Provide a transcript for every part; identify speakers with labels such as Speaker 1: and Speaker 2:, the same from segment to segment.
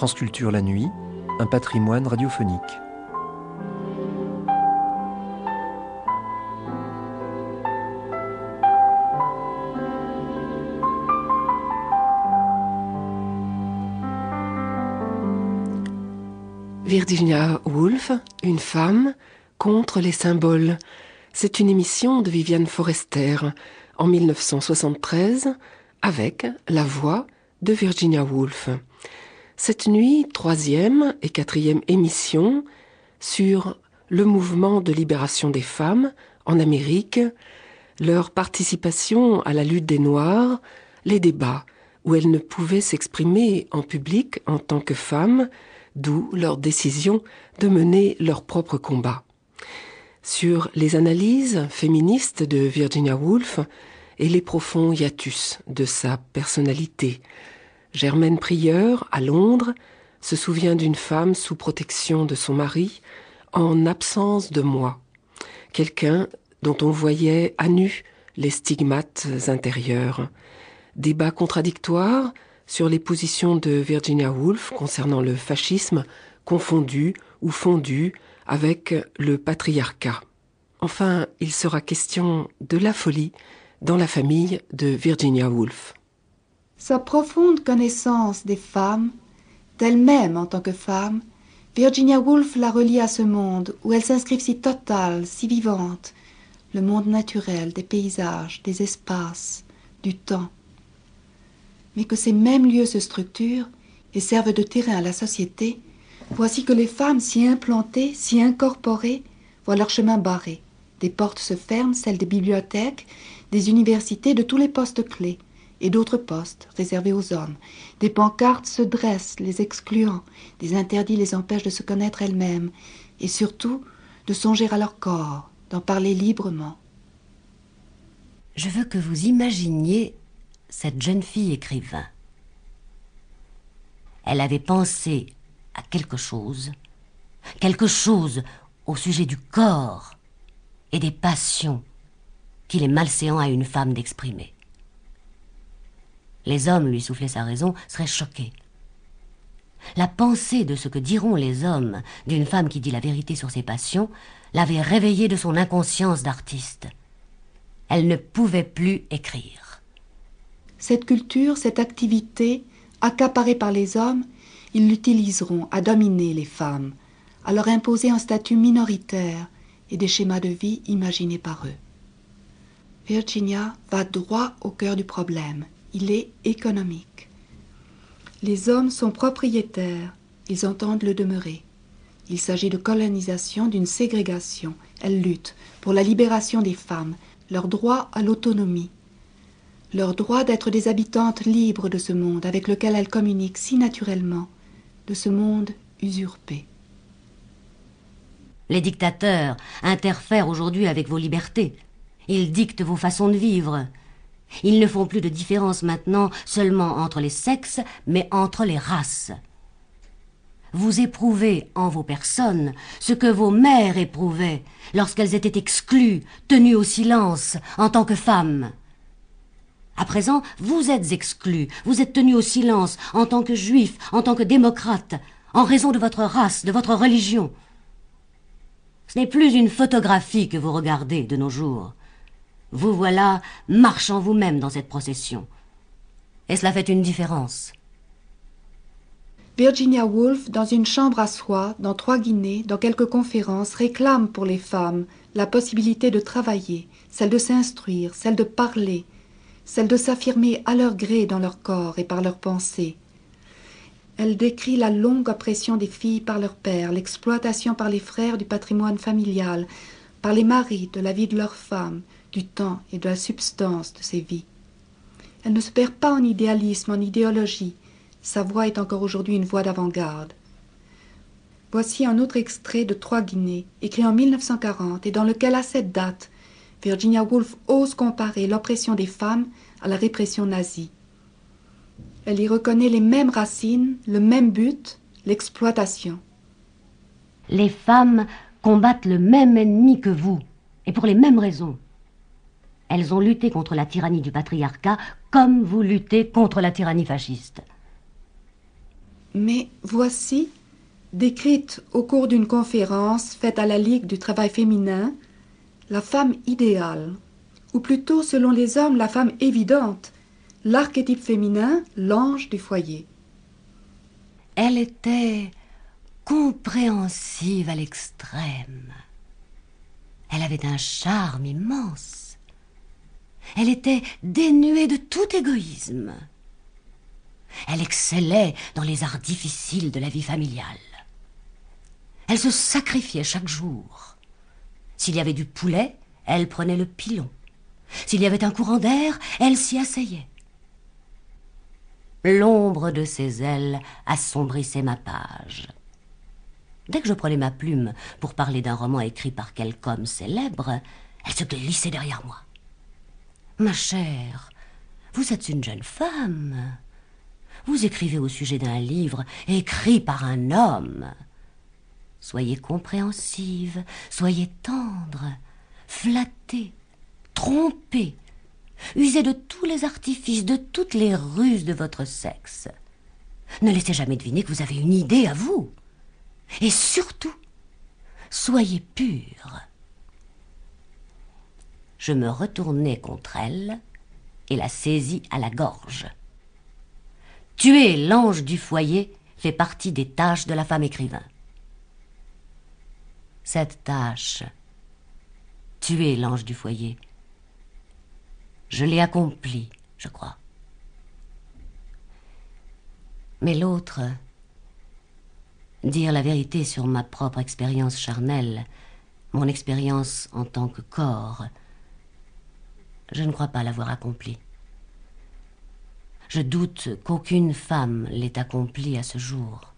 Speaker 1: France Culture la nuit, un patrimoine radiophonique.
Speaker 2: Virginia Woolf, une femme contre les symboles. C'est une émission de Viviane Forester en 1973 avec la voix de Virginia Woolf. Cette nuit, 3e et 4e émission sur le mouvement de libération des femmes en Amérique, leur participation à la lutte des Noirs, les débats où elles ne pouvaient s'exprimer en public en tant que femmes, d'où leur décision de mener leur propre combat. Sur les analyses féministes de Virginia Woolf et les profonds hiatus de sa personnalité. Germaine Prieur, à Londres, se souvient d'une femme sous protection de son mari, en absence de moi. Quelqu'un dont on voyait à nu les stigmates intérieurs. Débat contradictoire sur les positions de Virginia Woolf concernant le fascisme, confondu ou fondu avec le patriarcat. Enfin, il sera question de la folie dans la famille de Virginia Woolf.
Speaker 3: Sa profonde connaissance des femmes, d'elle-même en tant que femme, Virginia Woolf la relie à ce monde où elle s'inscrit si totale, si vivante, le monde naturel, des paysages, des espaces, du temps. Mais que ces mêmes lieux se structurent et servent de terrain à la société, voici que les femmes si implantées, si incorporées, voient leur chemin barré. Des portes se ferment, celles des bibliothèques, des universités, de tous les postes clés, et d'autres postes réservés aux hommes. Des pancartes se dressent, les excluant, des interdits les empêchent de se connaître elles-mêmes, et surtout de songer à leur corps, d'en parler librement.
Speaker 4: Je veux que vous imaginiez cette jeune fille écrivain. Elle avait pensé à quelque chose au sujet du corps et des passions qu'il est malséant à une femme d'exprimer. Les hommes lui soufflaient sa raison, seraient choqués. La pensée de ce que diront les hommes d'une femme qui dit la vérité sur ses passions l'avait réveillée de son inconscience d'artiste. Elle ne pouvait plus écrire.
Speaker 3: Cette culture, cette activité, accaparée par les hommes, ils l'utiliseront à dominer les femmes, à leur imposer un statut minoritaire et des schémas de vie imaginés par eux. Virginia va droit au cœur du problème. Il est économique. Les hommes sont propriétaires, ils entendent le demeurer. Il s'agit de colonisation, d'une ségrégation. Elle lutte pour la libération des femmes, leur droit à l'autonomie, leur droit d'être des habitantes libres de ce monde avec lequel elles communiquent si naturellement, de ce monde usurpé.
Speaker 4: Les dictateurs interfèrent aujourd'hui avec vos libertés. Ils dictent vos façons de vivre. Ils ne font plus de différence maintenant seulement entre les sexes, mais entre les races. Vous éprouvez en vos personnes ce que vos mères éprouvaient lorsqu'elles étaient exclues, tenues au silence en tant que femmes. À présent, vous êtes exclus, vous êtes tenus au silence en tant que juifs, en tant que démocrates, en raison de votre race, de votre religion. Ce n'est plus une photographie que vous regardez de nos jours. Vous voilà marchant vous-même dans cette procession. Et cela fait une différence.
Speaker 3: Virginia Woolf, dans une chambre à soi, dans 3 Guinées, dans quelques conférences, réclame pour les femmes la possibilité de travailler, celle de s'instruire, celle de parler, celle de s'affirmer à leur gré dans leur corps et par leurs pensées. Elle décrit la longue oppression des filles par leur père, l'exploitation par les frères du patrimoine familial, par les maris de la vie de leurs femmes, du temps et de la substance de ces vies. Elle ne se perd pas en idéalisme, en idéologie. Sa voix est encore aujourd'hui une voix d'avant-garde. Voici un autre extrait de 3 Guinées, écrit en 1940 et dans lequel, à cette date, Virginia Woolf ose comparer l'oppression des femmes à la répression nazie. Elle y reconnaît les mêmes racines, le même but, l'exploitation.
Speaker 4: Les femmes combattent le même ennemi que vous, et pour les mêmes raisons. Elles ont lutté contre la tyrannie du patriarcat comme vous luttez contre la tyrannie fasciste.
Speaker 3: Mais voici, décrite au cours d'une conférence faite à la Ligue du travail féminin, la femme idéale, ou plutôt selon les hommes la femme évidente, l'archétype féminin, l'ange du foyer.
Speaker 4: Elle était compréhensive à l'extrême. Elle avait un charme immense. Elle était dénuée de tout égoïsme. Elle excellait dans les arts difficiles de la vie familiale. Elle se sacrifiait chaque jour. S'il y avait du poulet, elle prenait le pilon. S'il y avait un courant d'air, elle s'y asseyait. L'ombre de ses ailes assombrissait ma page. Dès que je prenais ma plume pour parler d'un roman écrit par quelque homme célèbre, elle se glissait derrière moi. « Ma chère, vous êtes une jeune femme. Vous écrivez au sujet d'un livre écrit par un homme. Soyez compréhensive, soyez tendre, flattez, trompez, usez de tous les artifices, de toutes les ruses de votre sexe. Ne laissez jamais deviner que vous avez une idée à vous. Et surtout, soyez pure. » Je me retournai contre elle et la saisis à la gorge. Tuer l'ange du foyer fait partie des tâches de la femme écrivain. Cette tâche, tuer l'ange du foyer, je l'ai accomplie, je crois. Mais l'autre, dire la vérité sur ma propre expérience charnelle, mon expérience en tant que corps, je ne crois pas l'avoir accomplie. Je doute qu'aucune femme l'ait accomplie à ce jour.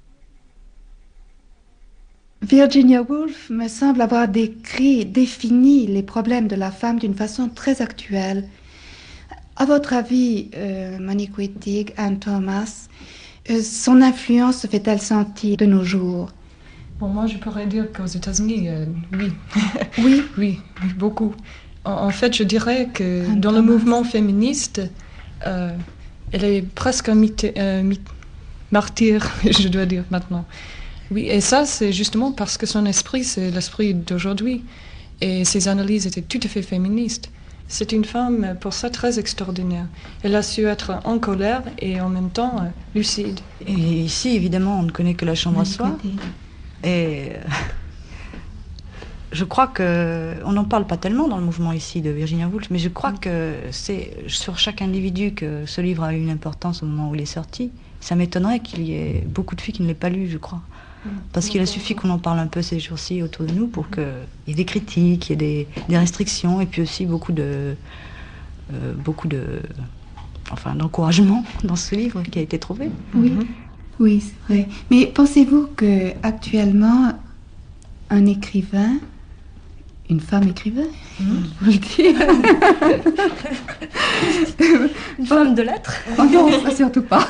Speaker 3: Virginia Woolf me semble avoir défini les problèmes de la femme d'une façon très actuelle. À votre avis, Monique Wittig, Anne Thomas, son influence se fait-elle sentir de nos jours?
Speaker 5: Bon, moi, je pourrais dire qu'aux États-Unis, oui.
Speaker 3: Oui?
Speaker 5: Oui, beaucoup. En fait, je dirais que dans le mouvement féministe, elle est presque un martyr, je dois dire maintenant. Oui, et ça, c'est justement parce que son esprit, c'est l'esprit d'aujourd'hui. Et ses analyses étaient tout à fait féministes. C'est une femme, pour ça, très extraordinaire. Elle a su être en colère et en même temps lucide.
Speaker 6: Et ici, évidemment, on ne connaît que la chambre à soi. Et je crois qu'on n'en parle pas tellement dans le mouvement ici de Virginia Woolf, mais je crois que c'est sur chaque individu que ce livre a eu une importance au moment où il est sorti. Ça m'étonnerait qu'il y ait beaucoup de filles qui ne l'aient pas lu, je crois. Parce qu'il a suffi qu'on en parle un peu ces jours-ci autour de nous pour qu'il y ait des critiques, qu'il y ait des restrictions, et puis aussi beaucoup d'encouragement dans ce livre qui a été trouvé.
Speaker 3: Oui, oui, c'est vrai. Mais pensez-vous qu'actuellement, un écrivain, une femme écrivain, faut le dire.
Speaker 6: Une femme de lettres?
Speaker 3: Oh non, ça surtout pas.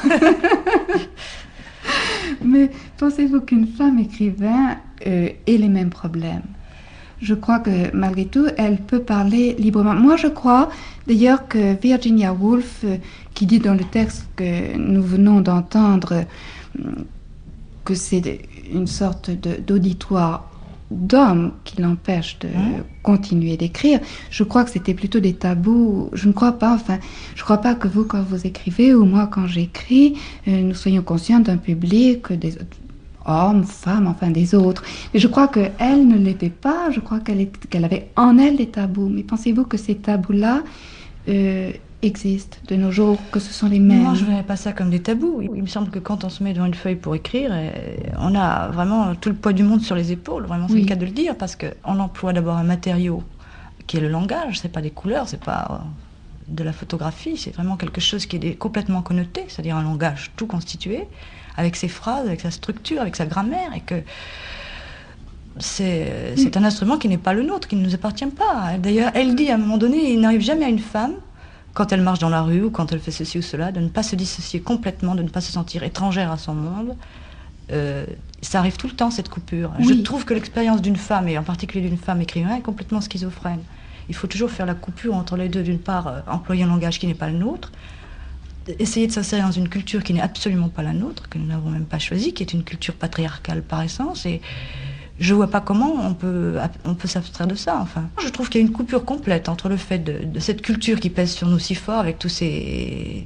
Speaker 3: Mais pensez-vous qu'une femme écrivain ait les mêmes problèmes? Je crois que malgré tout, elle peut parler librement. Moi, je crois d'ailleurs que Virginia Woolf, qui dit dans le texte que nous venons d'entendre que c'est une sorte d'auditoire d'hommes qui l'empêche de continuer d'écrire, je crois que c'était plutôt des tabous. Je ne crois pas, je crois pas que vous, quand vous écrivez, ou moi, quand j'écris, nous soyons conscients d'un public, des hommes, femmes, enfin des autres. Mais je crois qu'elle ne l'était pas, je crois qu'elle avait en elle des tabous. Mais pensez-vous que ces tabous-là existent de nos jours, que ce sont les mêmes?
Speaker 6: Moi, je ne verrais pas ça comme des tabous. Il me semble que quand on se met devant une feuille pour écrire, on a vraiment tout le poids du monde sur les épaules. Vraiment, c'est le cas de le dire, parce qu'on emploie d'abord un matériau qui est le langage. C'est pas des couleurs, c'est pas de la photographie. C'est vraiment quelque chose qui est complètement connoté, c'est-à-dire un langage tout constitué, avec ses phrases, avec sa structure, avec sa grammaire, et que c'est un instrument qui n'est pas le nôtre, qui ne nous appartient pas. D'ailleurs, elle dit à un moment donné, il n'arrive jamais à une femme, quand elle marche dans la rue ou quand elle fait ceci ou cela, de ne pas se dissocier complètement, de ne pas se sentir étrangère à son monde. Ça arrive tout le temps, cette coupure. Oui. Je trouve que l'expérience d'une femme, et en particulier d'une femme écrivain, est complètement schizophrène. Il faut toujours faire la coupure entre les deux. D'une part, employer un langage qui n'est pas le nôtre, essayer de s'insérer dans une culture qui n'est absolument pas la nôtre, que nous n'avons même pas choisie, qui est une culture patriarcale par essence, et je vois pas comment on peut s'abstraire de ça. Enfin, je trouve qu'il y a une coupure complète entre le fait de cette culture qui pèse sur nous si fort, avec toutes ces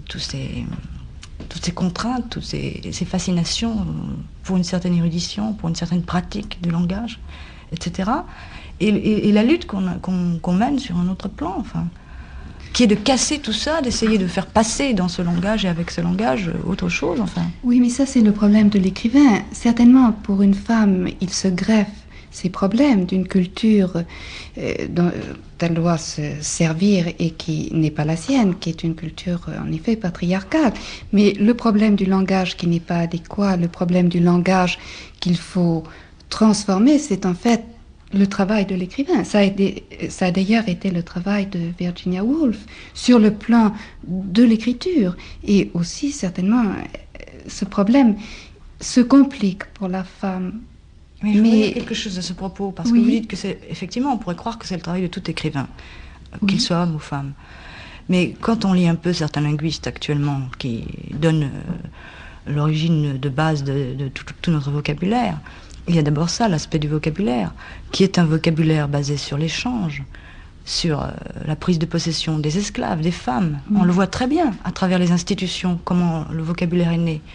Speaker 6: contraintes, toutes ces fascinations pour une certaine érudition, pour une certaine pratique du langage, etc. Et la lutte qu'on mène sur un autre plan, enfin, qui est de casser tout ça, d'essayer de faire passer dans ce langage et avec ce langage autre chose, enfin.
Speaker 3: Oui, mais ça c'est le problème de l'écrivain. Certainement, pour une femme, il se greffe ces problèmes d'une culture dont elle doit se servir et qui n'est pas la sienne, qui est une culture en effet patriarcale. Mais le problème du langage qui n'est pas adéquat, le problème du langage qu'il faut transformer, c'est en fait le travail de l'écrivain. Ça a d'ailleurs été le travail de Virginia Woolf sur le plan de l'écriture. Et aussi, certainement, ce problème se complique pour la femme.
Speaker 6: Mais je voudrais dire quelque chose à ce propos, parce que vous dites que c'est, effectivement, on pourrait croire que c'est le travail de tout écrivain, qu'il soit homme ou femme. Mais quand on lit un peu certains linguistes actuellement qui donnent l'origine de base de tout notre vocabulaire, il y a d'abord ça, l'aspect du vocabulaire, qui est un vocabulaire basé sur l'échange, sur la prise de possession des esclaves, des femmes. On le voit très bien à travers les institutions, comment le vocabulaire est né.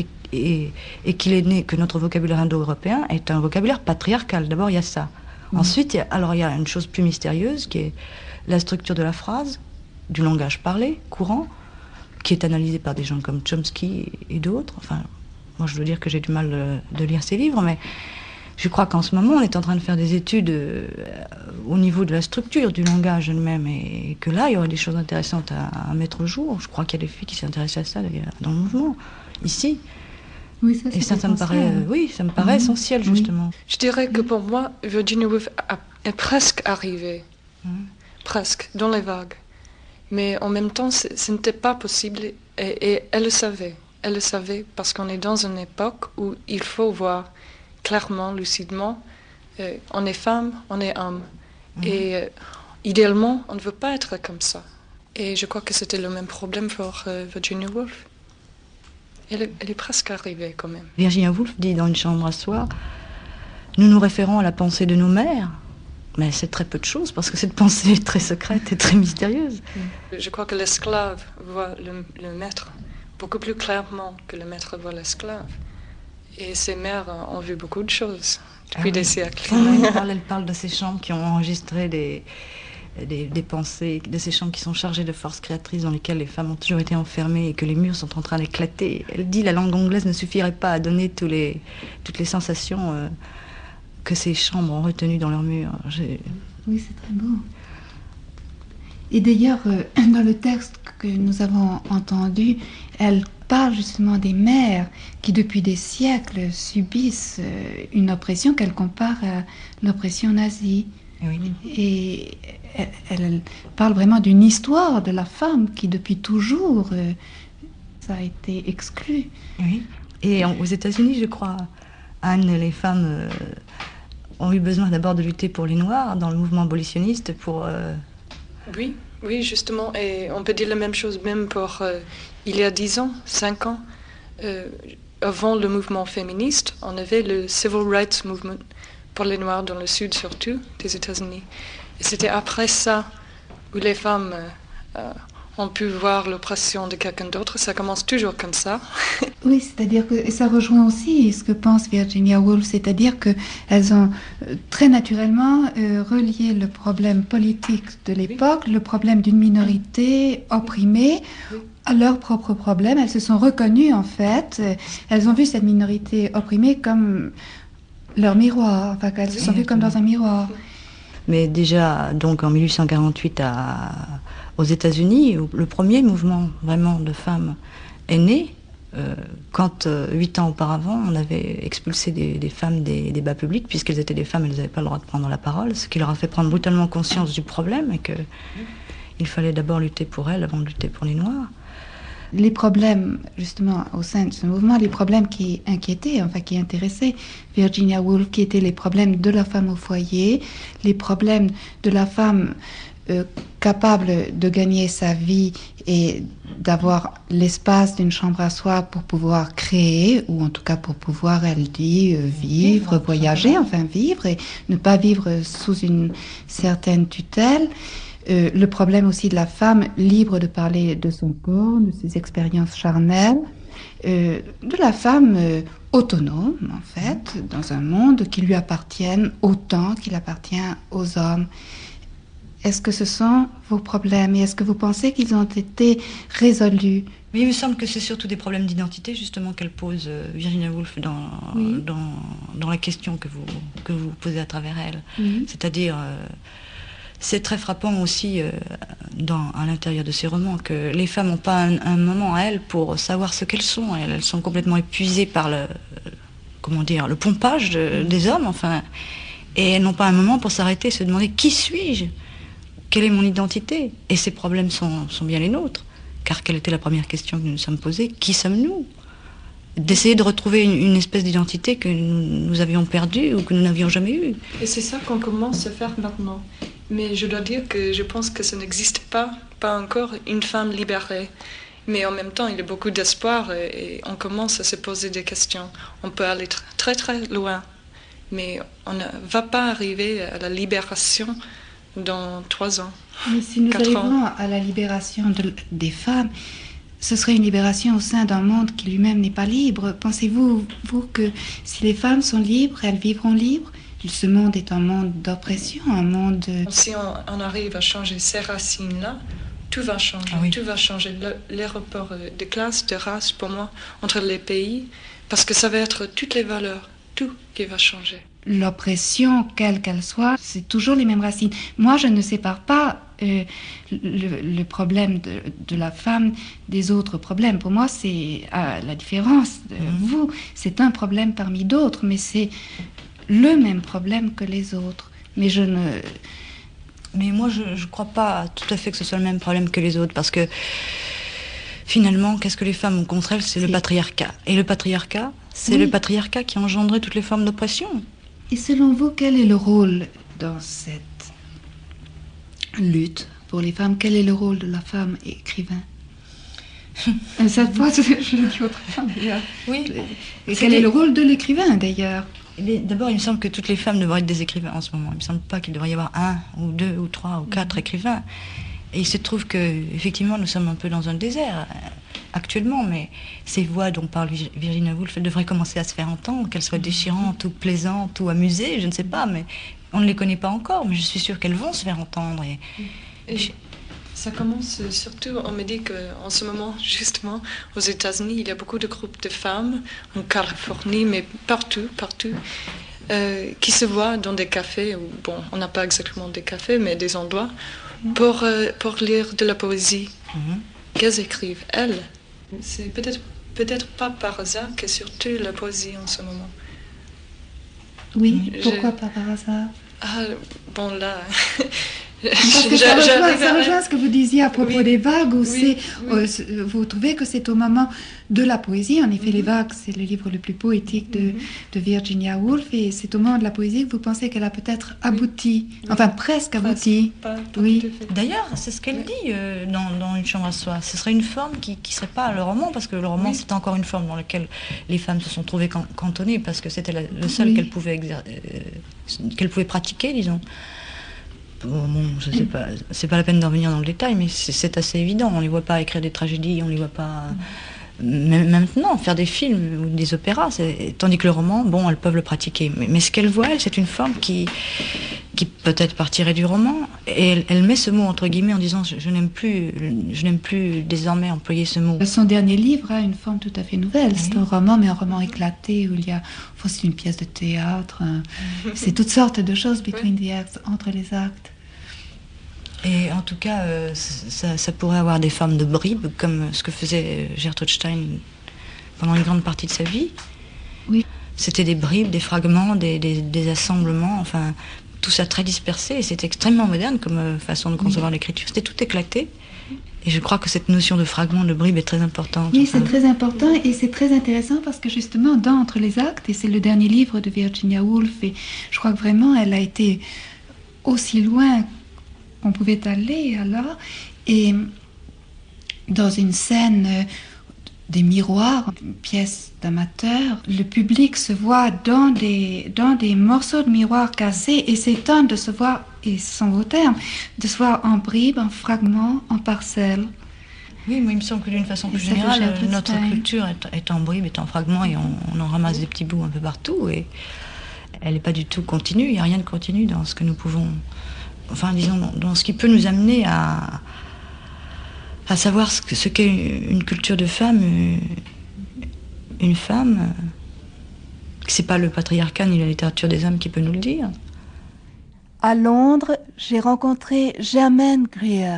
Speaker 6: Et qu'il est né, que notre vocabulaire indo-européen est un vocabulaire patriarcal. D'abord, il y a ça. Ensuite, il y a une chose plus mystérieuse, qui est la structure de la phrase, du langage parlé, courant, qui est analysée par des gens comme Chomsky et d'autres. Enfin, moi, je dois dire que j'ai du mal de lire ces livres, mais je crois qu'en ce moment, on est en train de faire des études au niveau de la structure du langage elle-même, et que là, il y aurait des choses intéressantes à mettre au jour. Je crois qu'il y a des filles qui s'intéressent à ça, d'ailleurs, dans le mouvement, ici.
Speaker 3: Oui, ça,
Speaker 6: et ça me paraît essentiel, justement.
Speaker 5: Je dirais que pour moi, Virginia Woolf est presque arrivée, presque, dans les vagues. Mais en même temps, ce n'était pas possible, et elle le savait. Elle le savait parce qu'on est dans une époque où il faut voir clairement, lucidement, on est femme, on est homme. Et idéalement, on ne veut pas être comme ça. Et je crois que c'était le même problème pour Virginia Woolf. Elle est presque arrivée quand même.
Speaker 6: Virginia Woolf dit dans Une chambre à soi, nous nous référons à la pensée de nos mères. Mais c'est très peu de choses, parce que cette pensée est très secrète et très mystérieuse.
Speaker 5: Je crois que l'esclave voit le maître beaucoup plus clairement que le maître voit l'esclave. Et ces mères ont vu beaucoup de choses depuis des siècles.
Speaker 6: Elle parle de ces chambres qui ont enregistré des pensées, de ces chambres qui sont chargées de forces créatrices dans lesquelles les femmes ont toujours été enfermées et que les murs sont en train d'éclater. Elle dit la langue anglaise ne suffirait pas à donner toutes les sensations que ces chambres ont retenues dans leurs murs.
Speaker 3: Oui, c'est très beau. Et d'ailleurs, dans le texte que nous avons entendu, elle parle justement des mères qui, depuis des siècles, subissent une oppression qu'elle compare à l'oppression nazie.
Speaker 6: Oui.
Speaker 3: Et elle parle vraiment d'une histoire de la femme qui, depuis toujours, ça a été exclu.
Speaker 6: Oui. Et aux États-Unis, je crois, Anne, les femmes ont eu besoin d'abord de lutter pour les Noirs dans le mouvement abolitionniste pour...
Speaker 5: Oui, justement, et on peut dire la même chose même pour il y a 10 ans, 5 ans, avant le mouvement féministe, on avait le Civil Rights Movement pour les Noirs dans le sud surtout des États-Unis. Et c'était après ça où les femmes ont pu voir l'oppression de quelqu'un d'autre. Ça commence toujours comme ça.
Speaker 3: Oui, c'est-à-dire que ça rejoint aussi ce que pense Virginia Woolf, c'est-à-dire qu'elles ont très naturellement relié le problème politique de l'époque, le problème d'une minorité opprimée, à leur propre problème. Elles se sont reconnues en fait, elles ont vu cette minorité opprimée comme leur miroir, enfin qu'elles se sont vues comme dans un miroir.
Speaker 6: Mais déjà, donc en 1848 aux États-Unis, le premier mouvement vraiment de femmes est né quand 8 ans auparavant, on avait expulsé des femmes des débats publics, puisqu'elles étaient des femmes, elles n'avaient pas le droit de prendre la parole, ce qui leur a fait prendre brutalement conscience du problème et qu'il fallait d'abord lutter pour elles avant de lutter pour les Noirs.
Speaker 3: Les problèmes, justement, au sein de ce mouvement, les problèmes qui inquiétaient, enfin qui intéressaient Virginia Woolf, qui étaient les problèmes de la femme au foyer, les problèmes de la femme capable de gagner sa vie et d'avoir l'espace d'une chambre à soi pour pouvoir créer, ou en tout cas pour pouvoir, elle dit, vivre, voyager, enfin vivre, et ne pas vivre sous une certaine tutelle. Le problème aussi de la femme libre de parler de son corps, de ses expériences charnelles, de la femme autonome, en fait, dans un monde qui lui appartienne autant qu'il appartient aux hommes. Est-ce que ce sont vos problèmes et est-ce que vous pensez qu'ils ont été résolus?
Speaker 6: Mais il me semble que c'est surtout des problèmes d'identité, justement, qu'elle pose, Virginia Woolf, dans la question que vous posez à travers elle. Oui. C'est-à-dire, c'est très frappant aussi à l'intérieur de ses romans que les femmes n'ont pas un moment à elles pour savoir ce qu'elles sont. Elles sont complètement épuisées par le pompage des hommes, enfin, et elles n'ont pas un moment pour s'arrêter et se demander qui suis-je? Quelle est mon identité? Et ces problèmes sont bien les nôtres. Car quelle était la première question que nous nous sommes posée? Qui sommes-nous? D'essayer de retrouver une espèce d'identité que nous avions perdue ou que nous n'avions jamais eue.
Speaker 5: Et c'est ça qu'on commence à faire maintenant. Mais je dois dire que je pense que ça n'existe pas encore, une femme libérée. Mais en même temps, il y a beaucoup d'espoir et on commence à se poser des questions. On peut aller très très loin. Mais on ne va pas arriver à la libération dans 3 ans.
Speaker 3: Mais si nous arrivons à la libération des femmes, ce serait une libération au sein d'un monde qui lui-même n'est pas libre. Pensez-vous, vous, que si les femmes sont libres, elles vivront libres? Ce monde est un monde d'oppression, un monde...
Speaker 5: Si on arrive à changer ces racines-là, tout va changer. Ah oui. Tout va changer. Les rapports de classe, de race, pour moi, entre les pays, parce que ça va être toutes les valeurs, tout qui va changer.
Speaker 3: L'oppression, quelle qu'elle soit, c'est toujours les mêmes racines. Moi, je ne sépare pas le problème de la femme des autres problèmes. Pour moi, c'est la différence de vous. C'est un problème parmi d'autres, mais c'est le même problème que les autres. Mais
Speaker 6: moi, je ne crois pas tout à fait que ce soit le même problème que les autres, parce que finalement, qu'est-ce que les femmes ont contre elles? C'est le patriarcat. Et le patriarcat, c'est le patriarcat qui a engendré toutes les formes d'oppression.
Speaker 3: Et selon vous, quel est le rôle dans cette lutte pour les femmes? Quel est le rôle de la femme écrivain? Cette fois, je le dis autrement d'ailleurs. Oui. Et quel est le rôle de l'écrivain d'ailleurs?
Speaker 6: D'abord, il me semble que toutes les femmes devraient être des écrivains en ce moment. Il ne me semble pas qu'il devrait y avoir 1 ou 2 ou 3 ou 4 écrivains. Et il se trouve qu'effectivement, nous sommes un peu dans un désert actuellement, mais ces voix dont parle Virginia Woolf, elles devraient commencer à se faire entendre, qu'elles soient déchirantes ou plaisantes ou amusées, je ne sais pas, mais on ne les connaît pas encore, mais je suis sûre qu'elles vont se faire entendre.
Speaker 5: Et ça commence surtout, on me dit qu'en ce moment, justement, aux États-Unis, il y a beaucoup de groupes de femmes, en Californie, mais partout, qui se voient dans des cafés, bon, on n'a pas exactement des cafés, mais des endroits, pour lire de la poésie. Qu'elles écrivent, elles. C'est peut-être pas par hasard que surtout la poésie en ce moment.
Speaker 3: Oui, pourquoi pas par hasard?
Speaker 5: Ah, bon là...
Speaker 3: Parce que ça rejoint ce que vous disiez à propos des vagues, où vous trouvez que c'est au moment de la poésie, en effet les vagues c'est le livre le plus poétique de Virginia Woolf, et c'est au moment de la poésie que vous pensez qu'elle a peut-être abouti, enfin presque abouti.
Speaker 6: D'ailleurs, c'est ce qu'elle dit dans Une chambre à soi. Ce serait une forme qui ne serait pas le roman, parce que le roman c'est encore une forme dans laquelle les femmes se sont trouvées cantonnées, parce que c'était le seul qu'elles pouvaient pratiquer, disons. Bon, je sais pas, c'est pas la peine d'en revenir dans le détail, mais c'est assez évident. On les voit pas écrire des tragédies, on les voit pas même maintenant faire des films ou des opéras. Tandis que le roman, bon, elles peuvent le pratiquer. Mais ce qu'elle voit, c'est une forme qui peut-être partirait du roman. Et elle met ce mot entre guillemets en disant je n'aime plus désormais employer ce mot.
Speaker 3: Son dernier livre a une forme tout à fait nouvelle. C'est un roman, mais un roman éclaté où il y a, c'est une pièce de théâtre. C'est toutes sortes de choses between the acts, entre les actes.
Speaker 6: Et en tout cas, ça pourrait avoir des formes de bribes, comme ce que faisait Gertrude Stein pendant une grande partie de sa vie.
Speaker 3: Oui.
Speaker 6: C'était des bribes, des fragments, des assemblements, enfin, tout ça très dispersé. Et c'est extrêmement moderne comme façon de concevoir l'écriture. C'était tout éclaté. Et je crois que cette notion de fragment, de bribe est très importante.
Speaker 3: Oui, c'est très important et c'est très intéressant parce que justement, dans Entre les actes, et c'est le dernier livre de Virginia Woolf, et je crois que vraiment, elle a été aussi loin on pouvait aller alors. Et dans une scène des miroirs, une pièce d'amateur, le public se voit dans des morceaux de miroirs cassés et s'étonne de se voir, et ce sont vos termes, de se voir en bribes, en fragments, en parcelles.
Speaker 6: Oui, moi il me semble que d'une façon plus générale, notre culture est en bribes, est en fragments et on en ramasse des petits bouts un peu partout et elle n'est pas du tout continue, il n'y a rien de continu dans ce que nous pouvons, enfin disons, dans ce qui peut nous amener à savoir ce qu'est une culture de femme, une femme, c'est pas le patriarcat ni la littérature des hommes qui peut nous le dire.
Speaker 3: À Londres, j'ai rencontré Germaine Greer.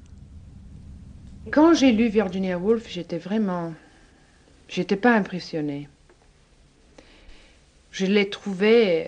Speaker 7: Quand j'ai lu Virginia Woolf, j'étais pas impressionnée. J'ai trouvé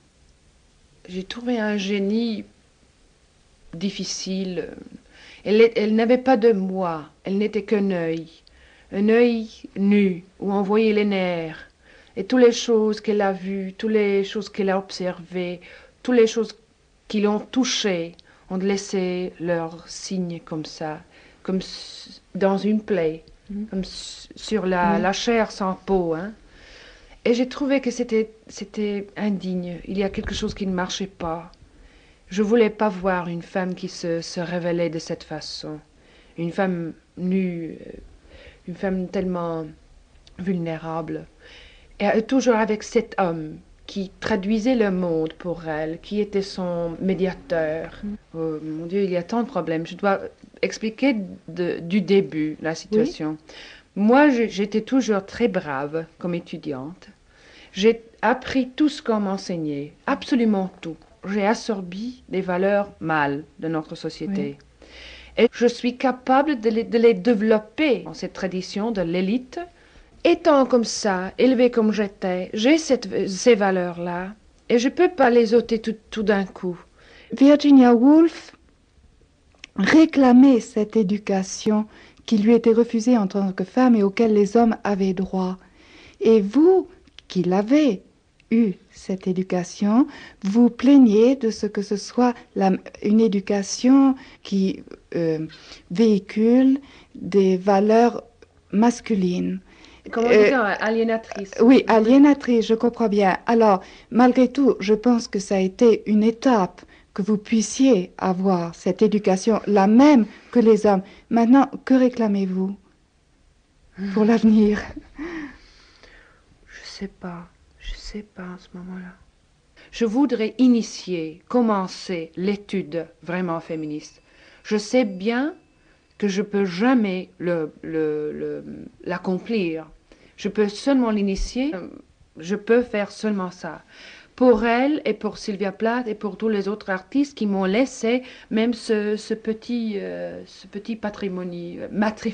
Speaker 7: un génie difficile. Elle n'avait pas de moi, elle n'était qu'un œil nu, où on voyait les nerfs, et toutes les choses qu'elle a vues, toutes les choses qu'elle a observées, toutes les choses qui l'ont touchée, ont laissé leurs signes comme ça, comme dans une plaie, comme sur la chair sans peau. Hein. Et j'ai trouvé que c'était indigne, il y a quelque chose qui ne marchait pas. Je voulais pas voir une femme qui se révélait de cette façon. Une femme nue, une femme tellement vulnérable. Et toujours avec cet homme qui traduisait le monde pour elle, qui était son médiateur. Oh, mon Dieu, il y a tant de problèmes. Je dois expliquer du début la situation. Oui. Moi, j'étais toujours très brave comme étudiante. J'ai appris tout ce qu'on m'enseignait, absolument tout. J'ai absorbé des valeurs mâles de notre société. Oui. Et je suis capable de les développer dans cette tradition de l'élite. Étant comme ça, élevée comme j'étais, j'ai ces valeurs-là et je ne peux pas les ôter tout d'un coup.
Speaker 3: Virginia Woolf réclamait cette éducation qui lui était refusée en tant que femme et auquel les hommes avaient droit. Et vous, qui l'avez eu cette éducation, vous plaignez de ce que ce soit une éducation qui véhicule des valeurs masculines.
Speaker 7: Comment dire, aliénatrice.
Speaker 3: Oui, aliénatrice, je comprends bien. Alors, malgré tout, je pense que ça a été une étape que vous puissiez avoir cette éducation, la même que les hommes. Maintenant, que réclamez-vous pour l'avenir?
Speaker 7: Je sais pas à ce moment-là. Je voudrais commencer l'étude vraiment féministe. Je sais bien que je peux jamais l'accomplir. Je peux seulement l'initier, je peux faire seulement ça. Pour elle et pour Sylvia Plath et pour tous les autres artistes qui m'ont laissé même ce petit patrimoine.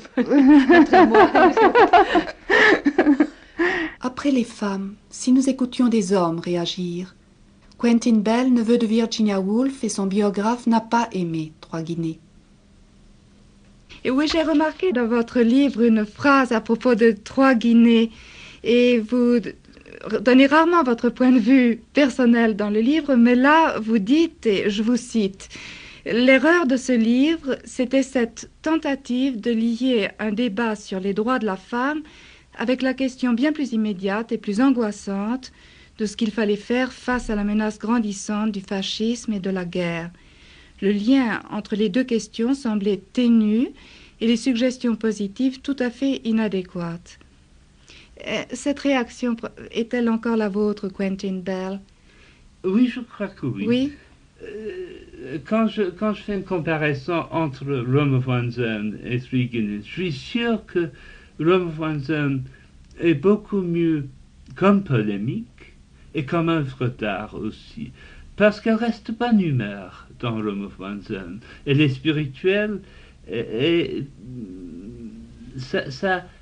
Speaker 3: Après les femmes, si nous écoutions des hommes réagir. Quentin Bell, neveu de Virginia Woolf, et son biographe n'a pas aimé Trois Guinées. Et oui, j'ai remarqué dans votre livre une phrase à propos de Trois Guinées, et vous donnez rarement votre point de vue personnel dans le livre, mais là, vous dites, et je vous cite, « L'erreur de ce livre, c'était cette tentative de lier un débat sur les droits de la femme avec la question bien plus immédiate et plus angoissante de ce qu'il fallait faire face à la menace grandissante du fascisme et de la guerre. Le lien entre les deux questions semblait ténu et les suggestions positives tout à fait inadéquates. » Cette réaction est-elle encore la vôtre, Quentin Bell?
Speaker 8: Oui, je crois que oui.
Speaker 3: Oui.
Speaker 8: Quand je fais une comparaison entre Rome of One's Own et Three Guineas, je suis sûr que Rome of One's Own est beaucoup mieux comme polémique et comme œuvre d'art aussi, parce qu'elle reste bonne humeur dans Rome of One's Own. Elle est spirituelle et ça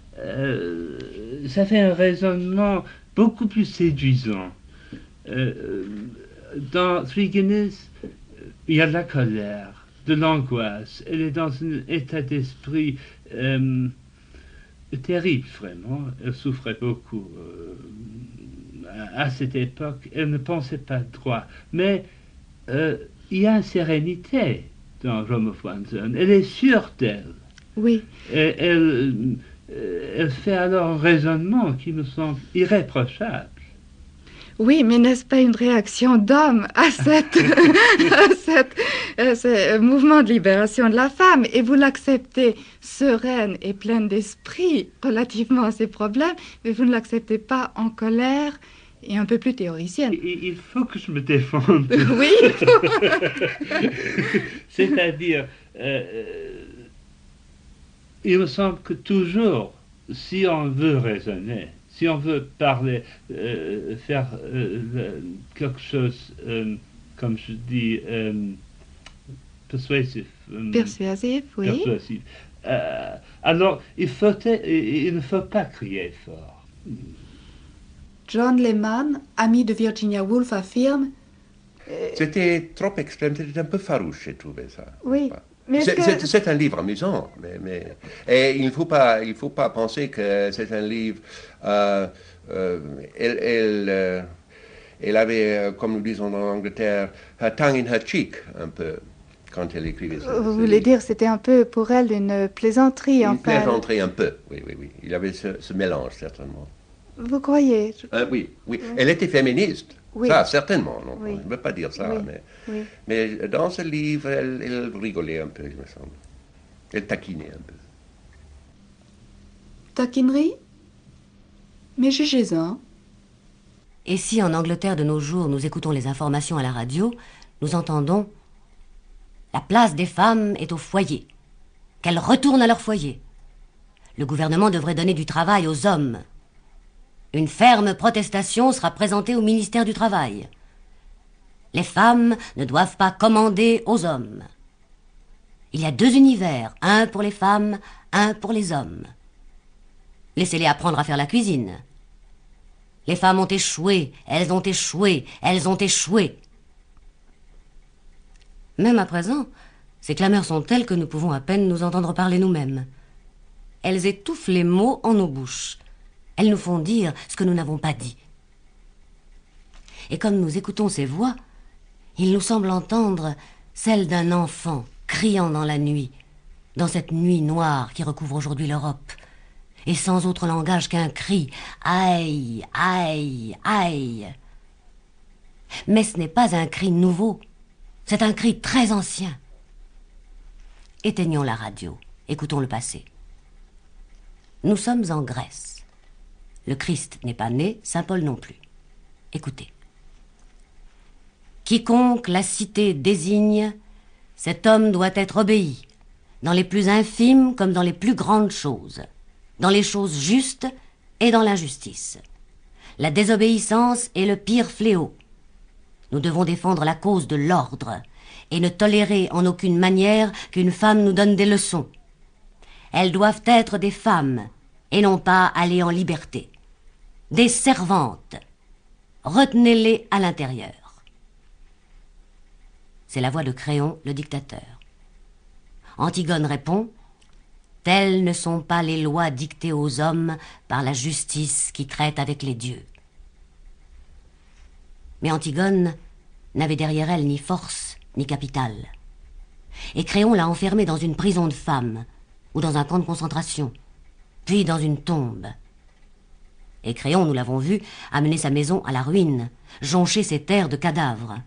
Speaker 8: fait un raisonnement beaucoup plus séduisant. Dans Three Guineas, il y a de la colère, de l'angoisse. Elle est dans un état d'esprit terrible, vraiment. Elle souffrait beaucoup à cette époque. Elle ne pensait pas droit. Mais il y a une sérénité dans Rome of One's Own. Elle est sûre d'elle.
Speaker 3: Oui.
Speaker 8: Et elle fait alors un raisonnement qui me semble irréprochable.
Speaker 3: Oui, mais n'est-ce pas une réaction d'homme à ce mouvement de libération de la femme? Et vous l'acceptez sereine et pleine d'esprit relativement à ces problèmes, mais vous ne l'acceptez pas en colère et un peu plus théoricienne.
Speaker 8: Il faut que je me défende.
Speaker 3: Oui.
Speaker 8: C'est-à-dire, il me semble que toujours, si on veut raisonner, si on veut parler, faire quelque chose, comme je dis, persuasif.
Speaker 3: Persuasif, oui.
Speaker 8: Persuasif. Alors, il ne faut pas crier fort.
Speaker 3: John Lehman, ami de Virginia Woolf, affirme...
Speaker 9: C'était trop extrême, c'était un peu farouche, j'ai trouvé ça.
Speaker 3: Oui.
Speaker 9: C'est un livre amusant, et il ne faut pas penser que c'est un livre... elle avait, comme nous disons en Angleterre, her tongue in her cheek, un peu, quand elle écrivait ça.
Speaker 3: Vous voulez dire c'était un peu pour elle une plaisanterie,
Speaker 9: enfin. Une plaisanterie un peu, oui. Il y avait ce mélange, certainement.
Speaker 3: Vous croyez?
Speaker 9: Oui. Elle était féministe.
Speaker 3: Oui.
Speaker 9: Ça, certainement. Non,
Speaker 3: oui.
Speaker 9: Je ne veux pas dire ça,
Speaker 3: oui.
Speaker 9: Mais dans ce livre, elle rigolait un peu, il me semble. Elle taquinait un peu.
Speaker 3: Taquinerie? Mais jugez-en.
Speaker 4: Et si en Angleterre de nos jours, nous écoutons les informations à la radio, nous entendons « La place des femmes est au foyer. Qu'elles retournent à leur foyer. Le gouvernement devrait donner du travail aux hommes. Une ferme protestation sera présentée au ministère du Travail. Les femmes ne doivent pas commander aux hommes. Il y a 2 univers, un pour les femmes, un pour les hommes. Laissez-les apprendre à faire la cuisine. Les femmes ont échoué, elles ont échoué, elles ont échoué. » Même à présent, ces clameurs sont telles que nous pouvons à peine nous entendre parler nous-mêmes. Elles étouffent les mots en nos bouches. Elles nous font dire ce que nous n'avons pas dit. Et comme nous écoutons ces voix, il nous semble entendre celle d'un enfant criant dans la nuit, dans cette nuit noire qui recouvre aujourd'hui l'Europe, et sans autre langage qu'un cri « Aïe, aïe, aïe !» Mais ce n'est pas un cri nouveau, c'est un cri très ancien. Éteignons la radio, écoutons le passé. Nous sommes en Grèce. Le Christ n'est pas né, saint Paul non plus. Écoutez. Quiconque la cité désigne, cet homme doit être obéi, dans les plus infimes comme dans les plus grandes choses, dans les choses justes et dans l'injustice. La désobéissance est le pire fléau. Nous devons défendre la cause de l'ordre et ne tolérer en aucune manière qu'une femme nous donne des leçons. Elles doivent être des femmes et non pas aller en liberté. Des servantes. Retenez-les à l'intérieur. C'est la voix de Créon, le dictateur. Antigone répond « Telles ne sont pas les lois dictées aux hommes par la justice qui traite avec les dieux. » Mais Antigone n'avait derrière elle ni force ni capital. Et Créon l'a enfermée dans une prison de femmes, ou dans un camp de concentration, puis dans une tombe. Et Créon, nous l'avons vu, a mené sa maison à la ruine, jonché ses terres de cadavres.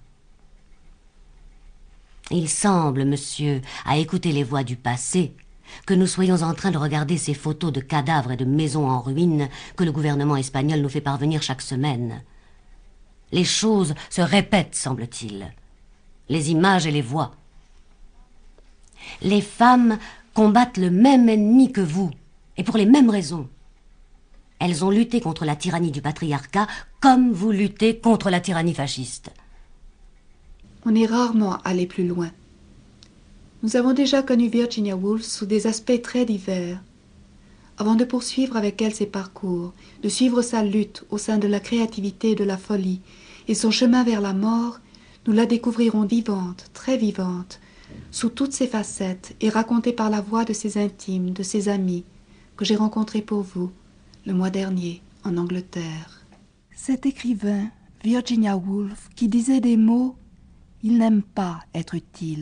Speaker 4: Il semble, monsieur, à écouter les voix du passé, que nous soyons en train de regarder ces photos de cadavres et de maisons en ruine que le gouvernement espagnol nous fait parvenir chaque semaine. Les choses se répètent, semble-t-il. Les images et les voix. Les femmes combattent le même ennemi que vous, et pour les mêmes raisons. Elles ont lutté contre la tyrannie du patriarcat comme vous luttez contre la tyrannie fasciste.
Speaker 3: On est rarement allé plus loin. Nous avons déjà connu Virginia Woolf sous des aspects très divers. Avant de poursuivre avec elle ses parcours, de suivre sa lutte au sein de la créativité et de la folie, et son chemin vers la mort, nous la découvrirons vivante, très vivante, sous toutes ses facettes et racontée par la voix de ses intimes, de ses amis, que j'ai rencontrés pour vous, le mois dernier, en Angleterre. Cet écrivain, Virginia Woolf, qui disait des mots « Il n'aime pas être utile,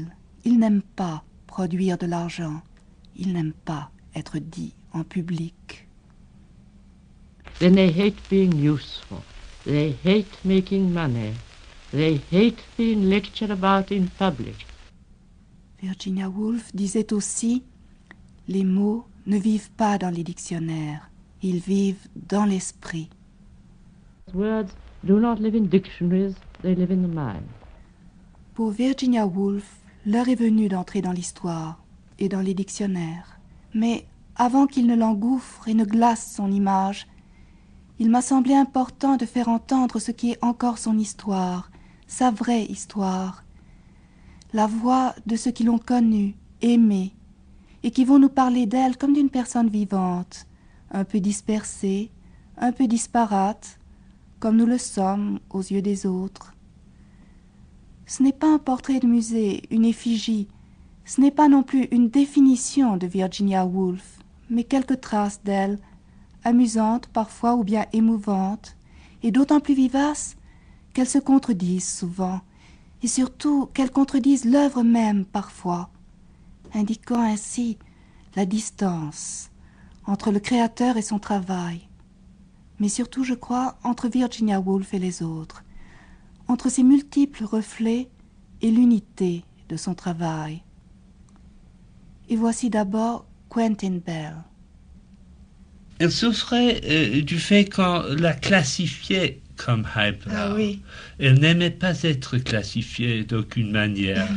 Speaker 3: Il n'aime pas produire de l'argent. Il n'aime pas être dit en public.
Speaker 10: Then they hate being useful. They hate making money. They hate being lectured about in public.
Speaker 3: Virginia Woolf disait aussi « Les mots ne vivent pas dans les dictionnaires, ils vivent dans l'esprit. »
Speaker 10: Words do not live in dictionaries, they live in the mind.
Speaker 3: Pour Virginia Woolf, l'heure est venue d'entrer dans l'histoire et dans les dictionnaires. Mais avant qu'il ne l'engouffre et ne glace son image, il m'a semblé important de faire entendre ce qui est encore son histoire, sa vraie histoire, la voix de ceux qui l'ont connue, aimée, et qui vont nous parler d'elle comme d'une personne vivante, un peu dispersée, un peu disparate, comme nous le sommes aux yeux des autres. Ce n'est pas un portrait de musée, une effigie, ce n'est pas non plus une définition de Virginia Woolf, mais quelques traces d'elle, amusantes parfois ou bien émouvantes, et d'autant plus vivaces qu'elles se contredisent souvent, et surtout qu'elles contredisent l'œuvre même parfois, indiquant ainsi la distance entre le créateur et son travail, mais surtout, je crois, entre Virginia Woolf et les autres, entre ses multiples reflets et l'unité de son travail. Et voici d'abord Quentin Bell.
Speaker 8: Elle souffrait du fait qu'on la classifiait comme highbrow.
Speaker 3: Ah oui.
Speaker 8: Elle n'aimait pas être classifiée d'aucune manière.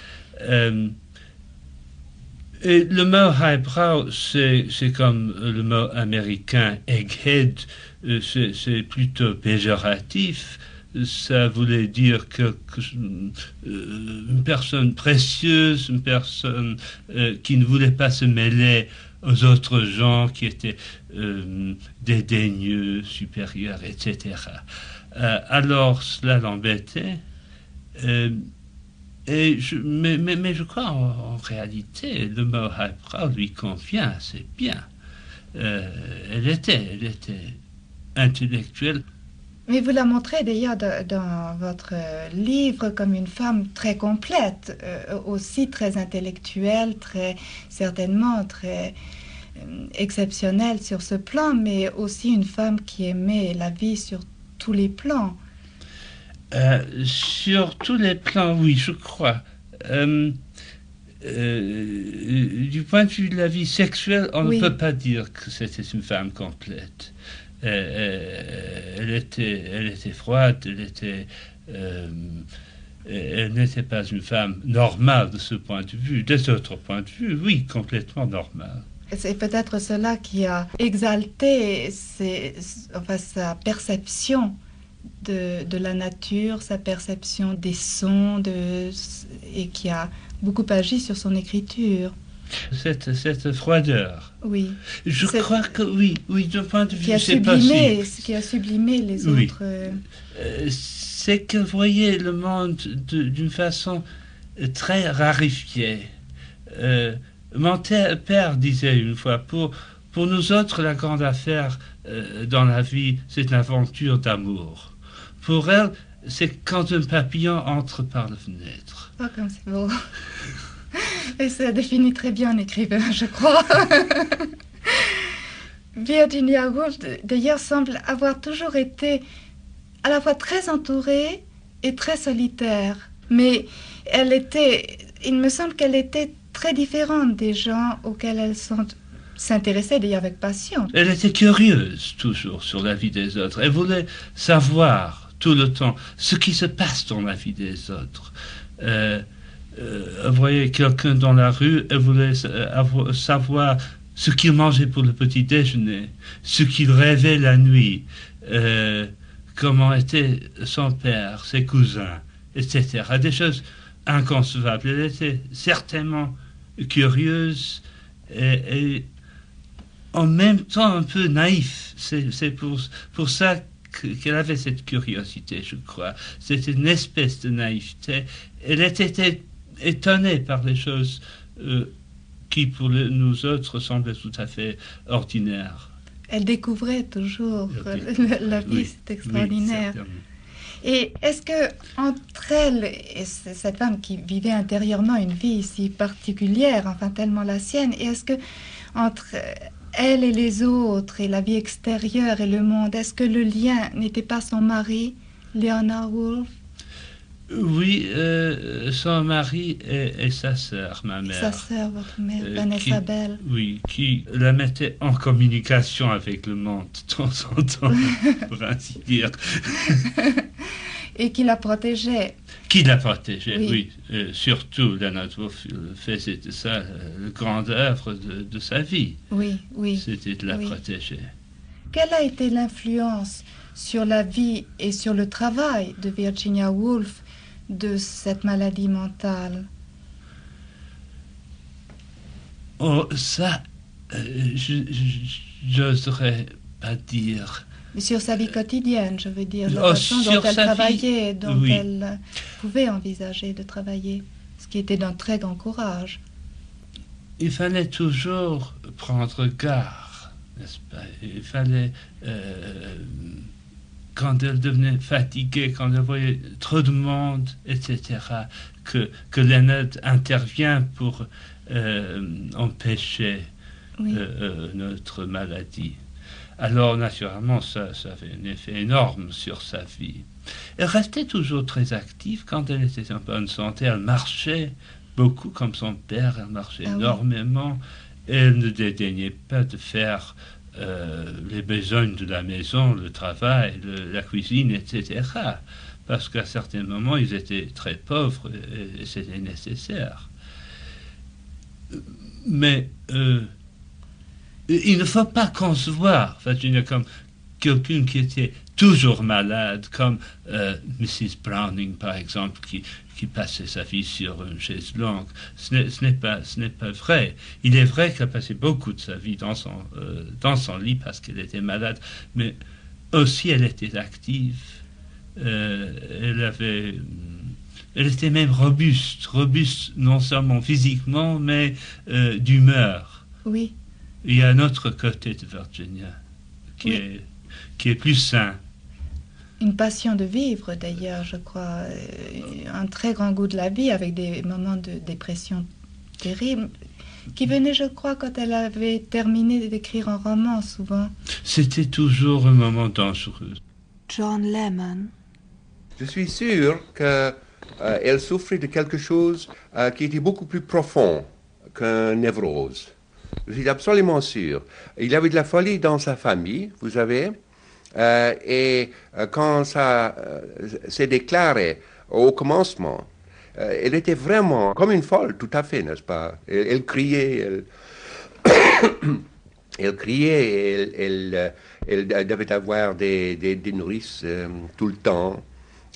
Speaker 8: Et le mot highbrow, c'est comme le mot américain egghead, c'est plutôt péjoratif. Ça voulait dire une personne précieuse, une personne qui ne voulait pas se mêler aux autres gens, qui étaient dédaigneux, supérieurs, etc. Alors cela l'embêtait. Mais je crois en réalité, le mot highbrow lui convient assez bien. Elle était intellectuelle.
Speaker 3: Mais vous la montrez d'ailleurs dans votre livre comme une femme très complète, aussi très intellectuelle, très certainement très exceptionnelle sur ce plan, mais aussi une femme qui aimait la vie sur tous les plans.
Speaker 8: Sur tous les plans, oui, je crois. Du point de vue de la vie sexuelle, on ne peut pas dire que c'était une femme complète. Elle était froide, elle n'était pas une femme normale de ce point de vue. Des autres points de vue, oui, complètement normale.
Speaker 3: C'est peut-être cela qui a exalté sa perception de la nature, sa perception des sons, et qui a beaucoup agi sur son écriture.
Speaker 8: Cette froideur.
Speaker 3: Oui.
Speaker 8: Je crois que oui, d'un point de vue,
Speaker 3: qui a sublimé les autres.
Speaker 8: C'est qu'elle voyait le monde d'une façon très rarifiée. Mon père disait une fois, pour nous autres, la grande affaire dans la vie, c'est l'aventure d'amour. Pour elle, c'est quand un papillon entre par la fenêtre.
Speaker 3: Oh, comme c'est beau. Et ça définit très bien un écrivain, je crois. Virginia Woolf, d'ailleurs, semble avoir toujours été à la fois très entourée et très solitaire. Mais il me semble qu'elle était très différente des gens auxquels elle s'intéressait d'ailleurs avec passion.
Speaker 8: Elle était curieuse toujours sur la vie des autres. Elle voulait savoir tout le temps ce qui se passe dans la vie des autres. Elle voyait quelqu'un dans la rue, elle voulait savoir ce qu'il mangeait pour le petit déjeuner, ce qu'il rêvait la nuit, comment était son père, ses cousins, etc. Des choses inconcevables. Elle était certainement curieuse et en même temps un peu naïf. C'est pour ça qu'elle avait cette curiosité, je crois. C'était une espèce de naïveté. Elle était étonnée par les choses qui, pour nous autres, semblaient tout à fait ordinaires.
Speaker 3: Elle découvrait toujours la vie, c'est extraordinaire.
Speaker 8: Oui,
Speaker 3: Et est-ce que entre elle et cette femme qui vivait intérieurement une vie si particulière, enfin tellement la sienne, et est-ce que entre elle et les autres et la vie extérieure et le monde, est-ce que le lien n'était pas son mari, Leonard Woolf?
Speaker 8: Oui, son mari et sa sœur, ma mère.
Speaker 3: Sa sœur, votre mère, Vanessa Bell.
Speaker 8: Oui, qui la mettait en communication avec le monde de temps en temps, pour ainsi dire.
Speaker 3: Et qui la protégeait.
Speaker 8: Qui la protégeait, oui. Surtout, Leonard Woolf faisait de ça la grande œuvre de sa vie.
Speaker 3: Oui, oui.
Speaker 8: C'était de la protéger.
Speaker 3: Quelle a été l'influence sur la vie et sur le travail de Virginia Woolf de cette maladie mentale?
Speaker 8: Oh, ça, j'oserais pas dire.
Speaker 3: Mais sur sa vie quotidienne, je veux dire, la façon dont elle travaillait, dont elle pouvait envisager de travailler, ce qui était d'un très grand courage.
Speaker 8: Il fallait toujours prendre garde, n'est-ce pas? Il fallait, quand elle devenait fatiguée, quand elle voyait trop de monde, etc., que Leonard intervient pour empêcher notre maladie. Alors, naturellement, ça avait un effet énorme sur sa vie. Elle restait toujours très active quand elle était en bonne santé. Elle marchait beaucoup comme son père, elle marchait énormément. Elle ne dédaignait pas de faire les besognes de la maison, le travail, la cuisine, etc. Parce qu'à certains moments, ils étaient très pauvres et c'était nécessaire. Mais il ne faut pas concevoir Virginia comme quelqu'un qui était toujours malade, comme Mrs. Browning, par exemple, qui passait sa vie sur une chaise longue. Ce n'est pas vrai. Il est vrai qu'elle passait beaucoup de sa vie dans son lit parce qu'elle était malade, mais aussi elle était active. Elle était même robuste non seulement physiquement, mais d'humeur.
Speaker 3: Oui.
Speaker 8: Il y a un autre côté de Virginia qui est plus sain.
Speaker 3: Une passion de vivre, d'ailleurs, je crois. Un très grand goût de la vie, avec des moments de dépression terrible, qui venait, je crois, quand elle avait terminé d'écrire un roman, souvent.
Speaker 8: C'était toujours un moment dangereux.
Speaker 3: John Lehman.
Speaker 9: Je suis sûr qu'elle souffrait de quelque chose qui était beaucoup plus profond qu'une névrose. Je suis absolument sûr. Il y avait de la folie dans sa famille, vous savez, et quand ça s'est déclaré au commencement, elle était vraiment comme une folle, tout à fait, n'est-ce pas? Elle criait, elle criait, elle devait avoir des nourrices tout le temps.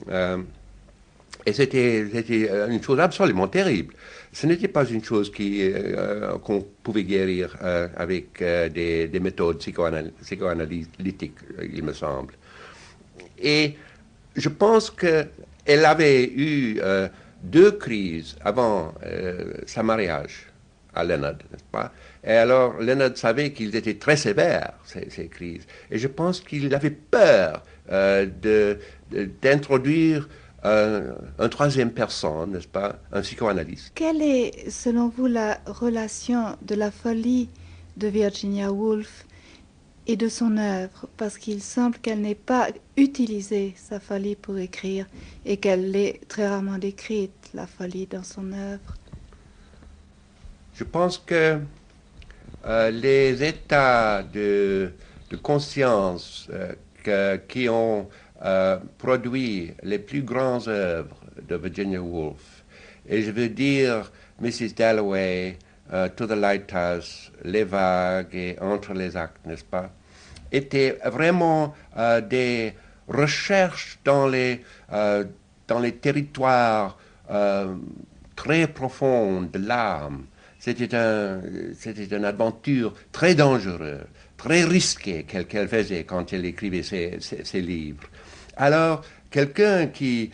Speaker 9: Et c'était une chose absolument terrible. Ce n'était pas une chose qu'on pouvait guérir avec des méthodes psychoanalytiques, il me semble. Et je pense qu'elle avait eu 2 crises avant sa mariage à Leonard, n'est-ce pas? Et alors, Leonard savait qu'ils étaient très sévères, ces crises. Et je pense qu'il avait peur d'introduire un troisième personne, n'est-ce pas, un psychanalyste.
Speaker 3: Quelle est, selon vous, la relation de la folie de Virginia Woolf et de son œuvre? Parce qu'il semble qu'elle n'ait pas utilisé sa folie pour écrire et qu'elle l'ait très rarement décrite, la folie dans son œuvre.
Speaker 9: Je pense que les états de conscience qui ont produit les plus grandes œuvres de Virginia Woolf, et je veux dire Mrs. Dalloway, To the Lighthouse, Les Vagues et Entre les Actes, n'est-ce pas, étaient vraiment des recherches dans les territoires très profonds de l'âme. C'était une aventure très dangereuse, très risquée qu'elle faisait quand elle écrivait ses livres. Alors, quelqu'un qui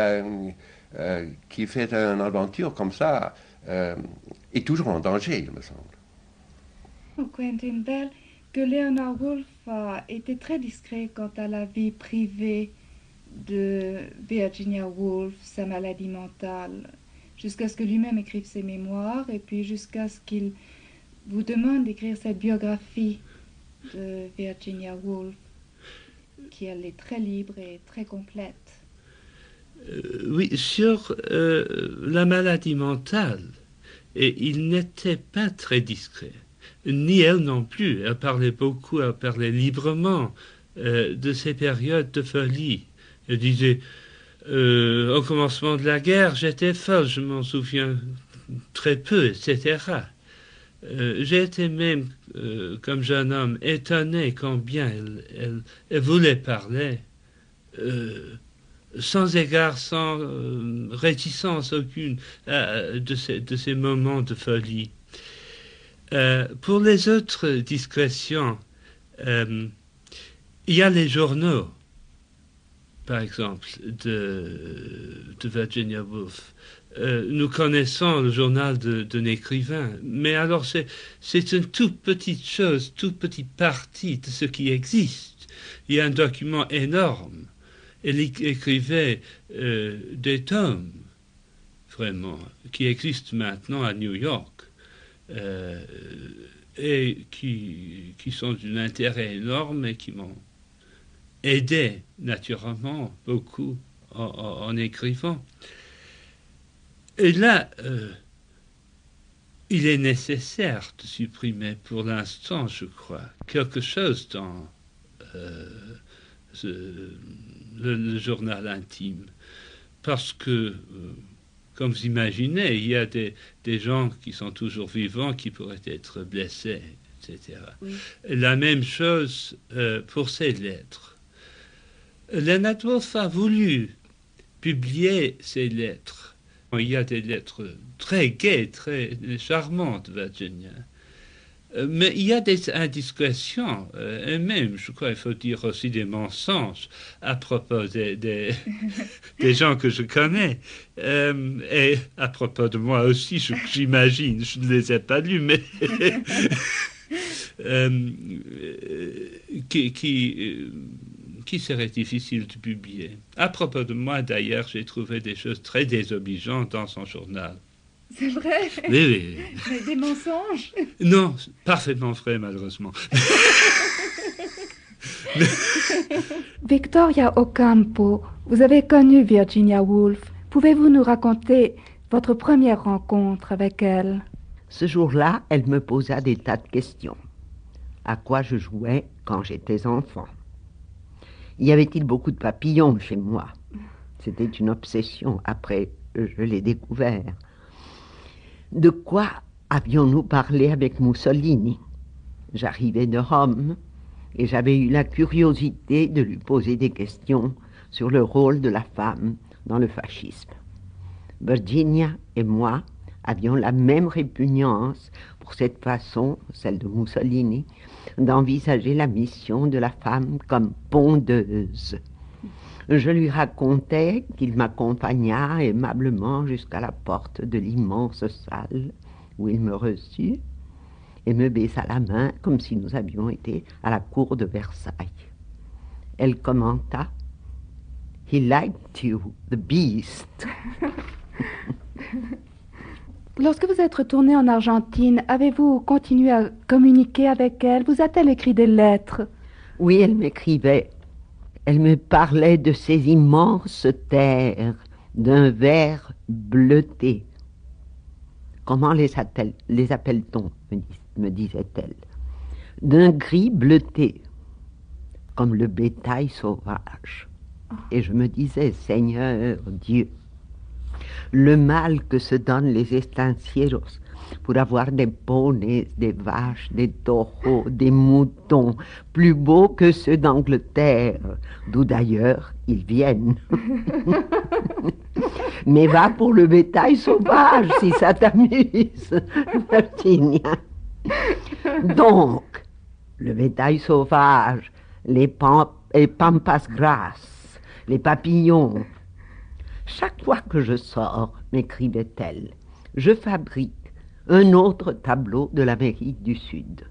Speaker 9: fait une aventure comme ça est toujours en danger, il me semble.
Speaker 3: Quentin Bell, que Leonard Woolf a été très discret quant à la vie privée de Virginia Woolf, sa maladie mentale, jusqu'à ce que lui-même écrive ses mémoires, et puis jusqu'à ce qu'il vous demande d'écrire cette biographie de Virginia Woolf, qui elle est très libre et très complète.
Speaker 8: Oui, sur la maladie mentale, et il n'était pas très discret, ni elle non plus. Elle parlait beaucoup, elle parlait librement de ces périodes de folie. Elle disait, au commencement de la guerre, j'étais folle, je m'en souviens très peu, etc. J'ai été même, comme jeune homme, étonné combien elle voulait parler, sans égard, sans réticence aucune de ces moments de folie. Pour les autres discrétions, il y a les journaux, par exemple, de Virginia Woolf. Nous connaissons le journal d'un écrivain, mais alors c'est une toute petite chose, toute petite partie de ce qui existe. Il y a un document énorme. Elle écrivait des tomes, vraiment, qui existent maintenant à New York, et qui sont d'un intérêt énorme et qui m'ont aidé naturellement beaucoup en écrivant. Et là, il est nécessaire de supprimer pour l'instant, je crois, quelque chose dans le journal intime. Parce que, comme vous imaginez, il y a des gens qui sont toujours vivants qui pourraient être blessés, etc. Oui. La même chose pour ces lettres. Leonard Woolf a voulu publier ces lettres. Il y a des lettres très gaies, très charmantes, Virginia. Mais il y a des indiscrétions, et même, je crois, il faut dire aussi des mensonges à propos des gens que je connais. Et à propos de moi aussi, j'imagine, je ne les ai pas lus, mais qui serait difficile de publier. À propos de moi, d'ailleurs, j'ai trouvé des choses très désobligeantes dans son journal.
Speaker 3: C'est vrai?
Speaker 8: Oui.
Speaker 3: Mais des mensonges?
Speaker 8: Non, parfaitement vrai, malheureusement.
Speaker 3: Victoria Ocampo, vous avez connu Virginia Woolf. Pouvez-vous nous raconter votre première rencontre avec elle?
Speaker 11: Ce jour-là, elle me posa des tas de questions. À quoi je jouais quand j'étais enfant? Y avait-il beaucoup de papillons chez moi? C'était une obsession. Après, je l'ai découvert. De quoi avions-nous parlé avec Mussolini? J'arrivais de Rome et j'avais eu la curiosité de lui poser des questions sur le rôle de la femme dans le fascisme. Virginia et moi avions la même répugnance pour cette façon, celle de Mussolini, d'envisager la mission de la femme comme pondeuse. Je lui racontais qu'il m'accompagna aimablement jusqu'à la porte de l'immense salle où il me reçut et me baisa la main comme si nous avions été à la cour de Versailles. Elle commenta « He liked you, the beast ».
Speaker 3: Lorsque vous êtes retourné en Argentine, avez-vous continué à communiquer avec elle? Vous a-t-elle écrit des lettres?
Speaker 11: Oui, elle m'écrivait. Elle me parlait de ces immenses terres, d'un vert bleuté. Comment les appelle-t-on, me disait-elle. D'un gris bleuté, comme le bétail sauvage. Et je me disais, Seigneur Dieu, le mal que se donnent les estancieros pour avoir des poneys, des vaches, des taureaux, des moutons, plus beaux que ceux d'Angleterre, d'où d'ailleurs ils viennent. Mais va pour le bétail sauvage, si ça t'amuse, Virginia. Donc, le bétail sauvage, les pampas grasses, les papillons. Chaque fois que je sors, m'écrivait-elle, je fabrique un autre tableau de l'Amérique du Sud.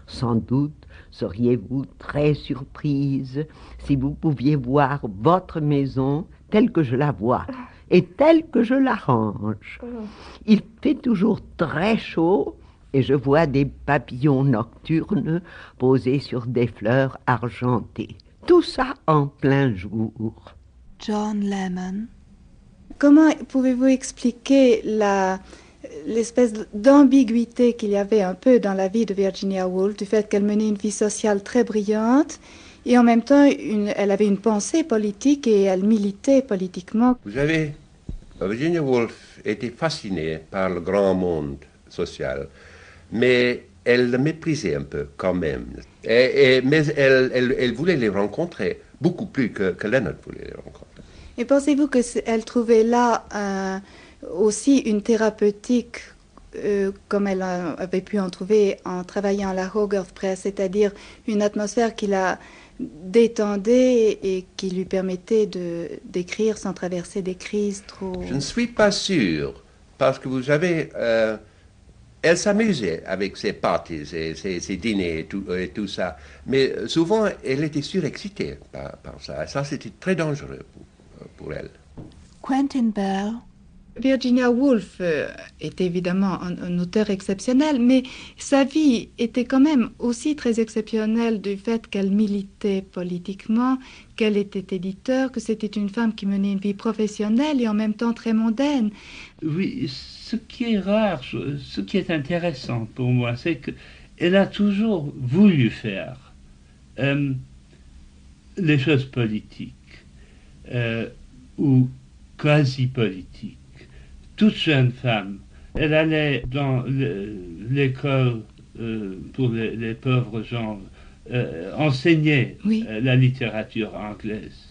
Speaker 11: Sans doute seriez-vous très surprise si vous pouviez voir votre maison telle que je la vois et telle que je la range. Il fait toujours très chaud et je vois des papillons nocturnes posés sur des fleurs argentées. Tout ça en plein jour.
Speaker 3: John Lemon. Comment pouvez-vous expliquer l'espèce d'ambiguïté qu'il y avait un peu dans la vie de Virginia Woolf, du fait qu'elle menait une vie sociale très brillante et en même temps elle avait une pensée politique et elle militait politiquement?
Speaker 9: Vous savez, Virginia Woolf était fascinée par le grand monde social, mais elle le méprisait un peu quand même. Mais elle voulait les rencontrer beaucoup plus que Leonard voulait les rencontrer.
Speaker 3: Et pensez-vous qu'elle trouvait là aussi une thérapeutique comme elle avait pu en trouver en travaillant à la Hogarth Press, c'est-à-dire une atmosphère qui la détendait et qui lui permettait d'écrire sans traverser des crises trop...
Speaker 9: Je ne suis pas sûr, parce que vous savez, elle s'amusait avec ses parties et ses dîners et tout ça, mais souvent elle était surexcitée par ça. Ça, c'était très dangereux pour elle.
Speaker 3: Quentin Bell. Virginia Woolf est évidemment un auteur exceptionnel, mais sa vie était quand même aussi très exceptionnelle du fait qu'elle militait politiquement, qu'elle était éditeur, que c'était une femme qui menait une vie professionnelle et en même temps très mondaine.
Speaker 8: Oui, ce qui est rare, ce qui est intéressant pour moi, c'est qu'elle a toujours voulu faire les choses politiques ou quasi-politiques. Toute jeune femme, elle allait dans l'école pour les pauvres gens, enseigner la littérature anglaise.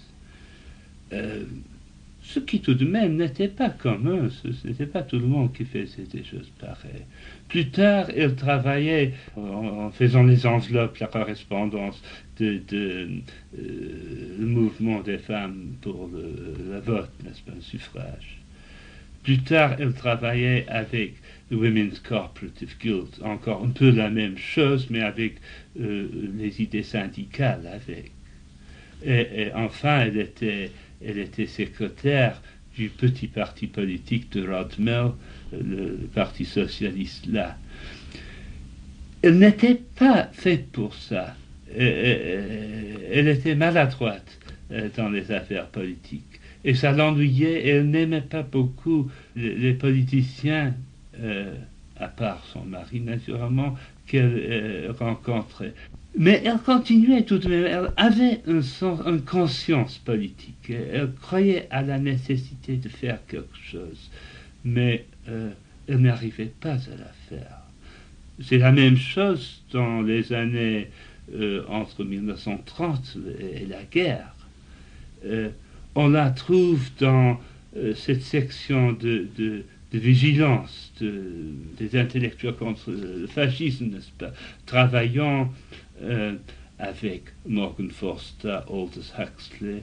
Speaker 8: Ce qui tout de même n'était pas commun, ce n'était pas tout le monde qui faisait des choses pareilles. Plus tard, elle travaillait en faisant les enveloppes, la correspondance le mouvement des femmes pour le vote, n'est-ce pas, le suffrage. Plus tard, elle travaillait avec le Women's Cooperative Guild, encore un peu la même chose, mais avec les idées syndicales avec. Et enfin, elle était secrétaire du petit parti politique de Rodmell, le parti socialiste là. Elle n'était pas faite pour ça. Elle était maladroite dans les affaires politiques. Et ça l'ennuyait, et elle n'aimait pas beaucoup les politiciens, à part son mari naturellement, qu'elle rencontrait. Mais elle continuait tout de même, elle avait une conscience politique, elle croyait à la nécessité de faire quelque chose, mais elle n'arrivait pas à la faire. C'est la même chose dans les années entre 1930 et la guerre. On la trouve dans cette section de vigilance des intellectuels contre le fascisme, n'est-ce pas, travaillant avec Morgan Forster, Aldous Huxley,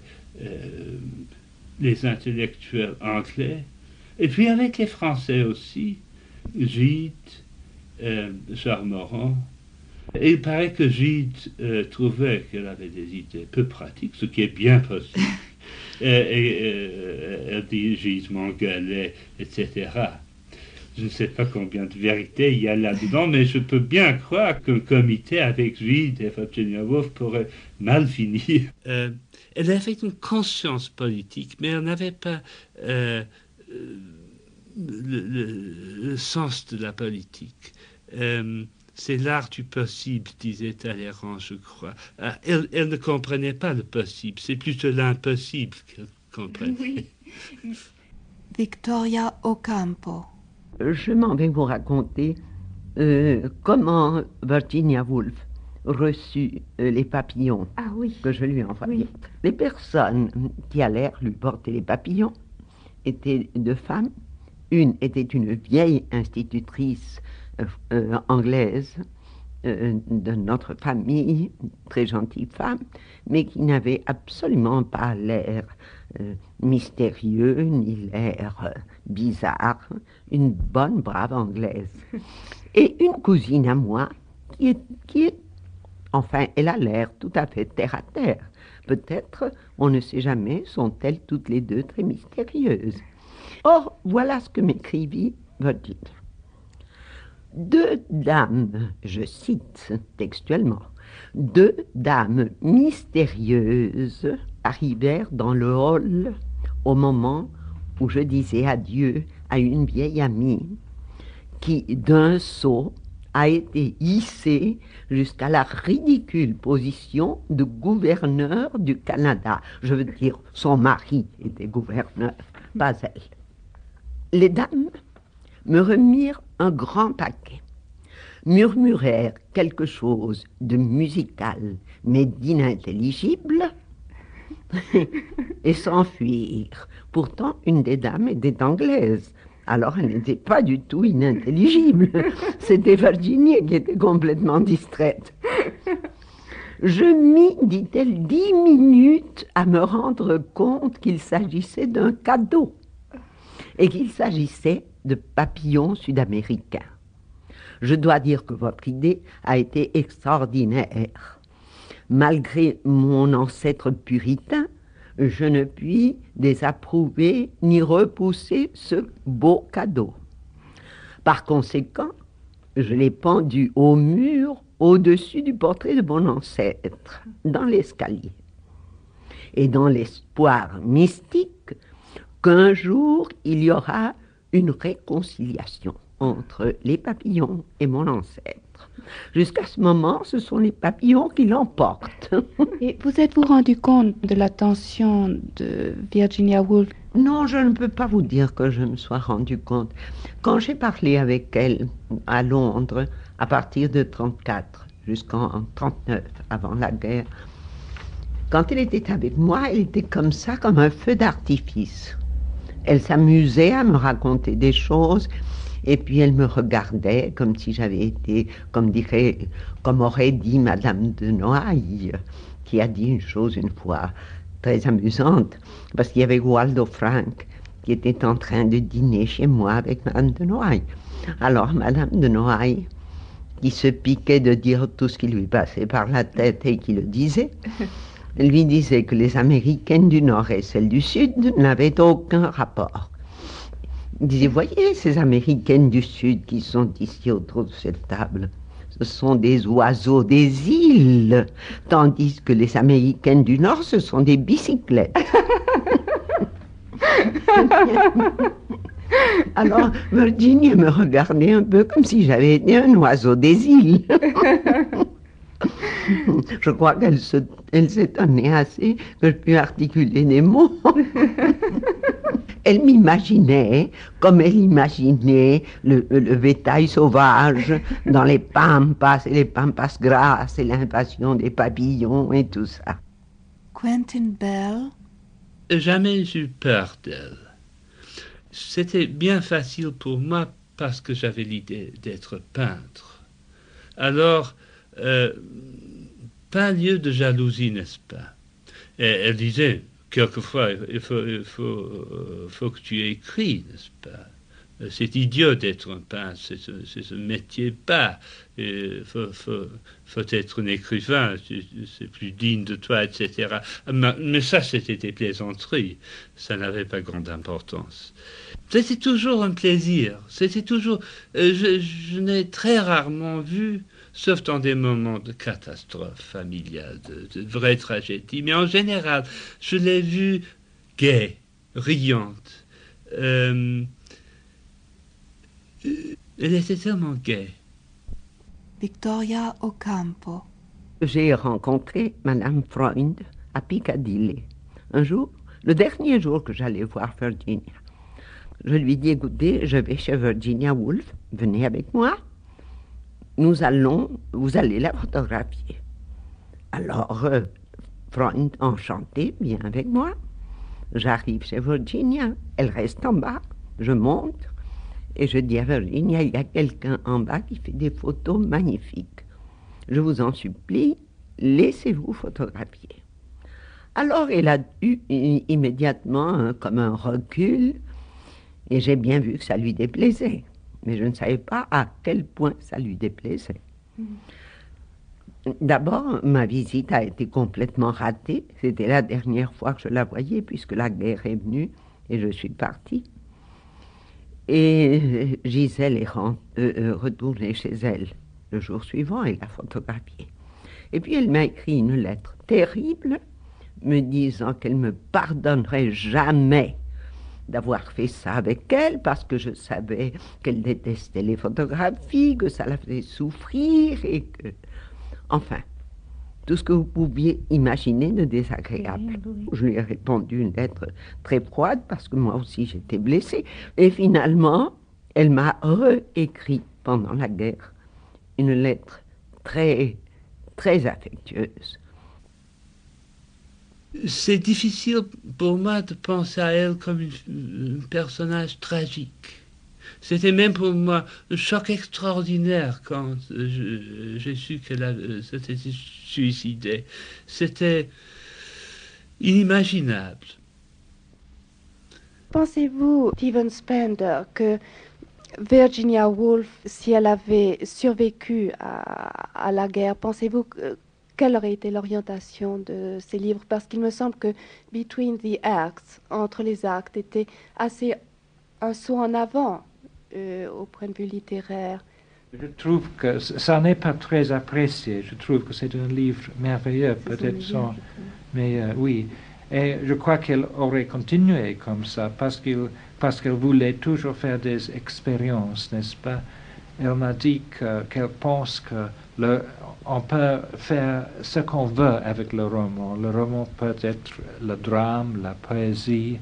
Speaker 8: les intellectuels anglais, et puis avec les Français aussi, Gide, Charles Morand. Et il paraît que Gide trouvait qu'elle avait des idées peu pratiques, ce qui est bien possible. Elle dit Gide m'engueulait, etc. Je ne sais pas combien de vérité il y a là-dedans, mais je peux bien croire qu'un comité avec Gide et Virginia Woolf pourrait mal finir. Elle avait une conscience politique, mais elle n'avait pas le sens de la politique. C'est l'art du possible, disait Talleyrand, je crois. Elle ne comprenait pas le possible, c'est plutôt l'impossible qu'elle comprenait.
Speaker 3: Oui. Victoria Ocampo.
Speaker 11: Je m'en vais vous raconter comment Virginia Woolf reçut les papillons que je lui envoyais. Oui. Les personnes qui allèrent lui porter les papillons étaient deux femmes. Une était une vieille institutrice anglaise de notre famille, très gentille femme, mais qui n'avait absolument pas l'air mystérieux, ni l'air bizarre, une bonne, brave anglaise. Et une cousine à moi, qui Enfin, elle a l'air tout à fait terre à terre. Peut-être, on ne sait jamais, sont-elles toutes les deux très mystérieuses. Or, voilà ce que m'écrivit Virginia. 2 dames, je cite textuellement, 2 dames mystérieuses arrivèrent dans le hall au moment où je disais adieu à une vieille amie qui, d'un saut, a été hissée jusqu'à la ridicule position de gouverneur du Canada. Je veux dire, son mari était gouverneur, pas elle. Les dames me remirent un grand paquet, murmurèrent quelque chose de musical, mais d'inintelligible, et s'enfuirent. Pourtant, une des dames était anglaise. Alors, elle n'était pas du tout inintelligible. C'était Virginia qui était complètement distraite. Je mis, dit-elle, 10 minutes à me rendre compte qu'il s'agissait d'un cadeau et qu'il s'agissait de papillons sud-américains. Je dois dire que votre idée a été extraordinaire. Malgré mon ancêtre puritain, je ne puis désapprouver ni repousser ce beau cadeau. Par conséquent, je l'ai pendu au mur au-dessus du portrait de mon ancêtre, dans l'escalier. Et dans l'espoir mystique qu'un jour il y aura une réconciliation entre les papillons et mon ancêtre. Jusqu'à ce moment, ce sont les papillons qui l'emportent.
Speaker 3: Et vous êtes-vous rendu compte de l'attention de Virginia Woolf?
Speaker 11: Non, je ne peux pas vous dire que je me sois rendu compte. Quand j'ai parlé avec elle à Londres, à partir de 1934 jusqu'en 1939, avant la guerre, quand elle était avec moi, elle était comme ça, comme un feu d'artifice. Elle s'amusait à me raconter des choses. Et puis elle me regardait comme si j'avais été, comme aurait dit Madame de Noailles, qui a dit une chose une fois très amusante, parce qu'il y avait Waldo Frank qui était en train de dîner chez moi avec Madame de Noailles. Alors Madame de Noailles, qui se piquait de dire tout ce qui lui passait par la tête et qui le disait, lui disait que les Américaines du Nord et celles du Sud n'avaient aucun rapport. Il disait, voyez ces Américaines du Sud qui sont ici autour de cette table, ce sont des oiseaux des îles, tandis que les Américaines du Nord, ce sont des bicyclettes. Alors Virginia me regardait un peu comme si j'avais été un oiseau des îles. Je crois qu'elle s'étonnait assez que je puisse articuler des mots. Elle m'imaginait comme elle imaginait le bétail sauvage dans les pampas et les pampas grasses et l'invasion des papillons et tout ça.
Speaker 3: Quentin Bell?
Speaker 8: Jamais eu peur d'elle. C'était bien facile pour moi parce que j'avais l'idée d'être peintre. Alors, pas lieu de jalousie, n'est-ce pas? Et elle disait, quelquefois, il faut que tu écris, n'est-ce pas? C'est idiot d'être un peintre, c'est un métier bas. Il faut être un écrivain, c'est plus digne de toi, etc. Mais ça, c'était des plaisanteries. Ça n'avait pas grande importance. C'était toujours un plaisir. C'était toujours... je n'ai très rarement vu, sauf dans des moments de catastrophe familiale, de vraie tragédie. Mais en général, je l'ai vue gaie, riante. Elle était tellement gaie.
Speaker 3: Victoria Ocampo.
Speaker 11: J'ai rencontré Madame Freund à Piccadilly. Un jour, le dernier jour que j'allais voir Virginia. Je lui dis, écoutez, je vais chez Virginia Woolf, venez avec moi. Vous allez la photographier. Alors, Freund, enchanté, vient avec moi. J'arrive chez Virginia, elle reste en bas, je monte. Et je dis à Virginia, il y a quelqu'un en bas qui fait des photos magnifiques. Je vous en supplie, laissez-vous photographier. Alors, elle a eu immédiatement comme un recul, et j'ai bien vu que ça lui déplaisait. Mais je ne savais pas à quel point ça lui déplaisait. D'abord, ma visite a été complètement ratée. C'était la dernière fois que je la voyais puisque la guerre est venue et je suis partie. Et Gisèle est retournée chez elle le jour suivant et l'a photographiée. Et puis elle m'a écrit une lettre terrible me disant qu'elle me pardonnerait jamais d'avoir fait ça avec elle parce que je savais qu'elle détestait les photographies, que ça la faisait souffrir et que... Enfin, tout ce que vous pouviez imaginer de désagréable. Je lui ai répondu une lettre très froide parce que moi aussi j'étais blessée. Et finalement, elle m'a réécrit pendant la guerre une lettre très, très affectueuse.
Speaker 8: C'est difficile pour moi de penser à elle comme un personnage tragique. C'était même pour moi un choc extraordinaire quand j'ai su qu'elle s'était suicidée. C'était inimaginable.
Speaker 12: Pensez-vous, Steven Spender, que Virginia Woolf, si elle avait survécu à la guerre, pensez-vous quelle aurait été l'orientation de ses livres? Parce qu'il me semble que Between the Acts, entre les actes, était assez un saut en avant au point de vue littéraire.
Speaker 13: Je trouve que ça n'est pas très apprécié. Je trouve que c'est un livre merveilleux, peut-être sans... Mais oui, et je crois qu'elle aurait continué comme ça parce qu'elle voulait toujours faire des expériences, n'est-ce pas? Elle m'a dit qu'elle pense que on peut faire ce qu'on veut avec le roman. Le roman peut être le drame, la poésie,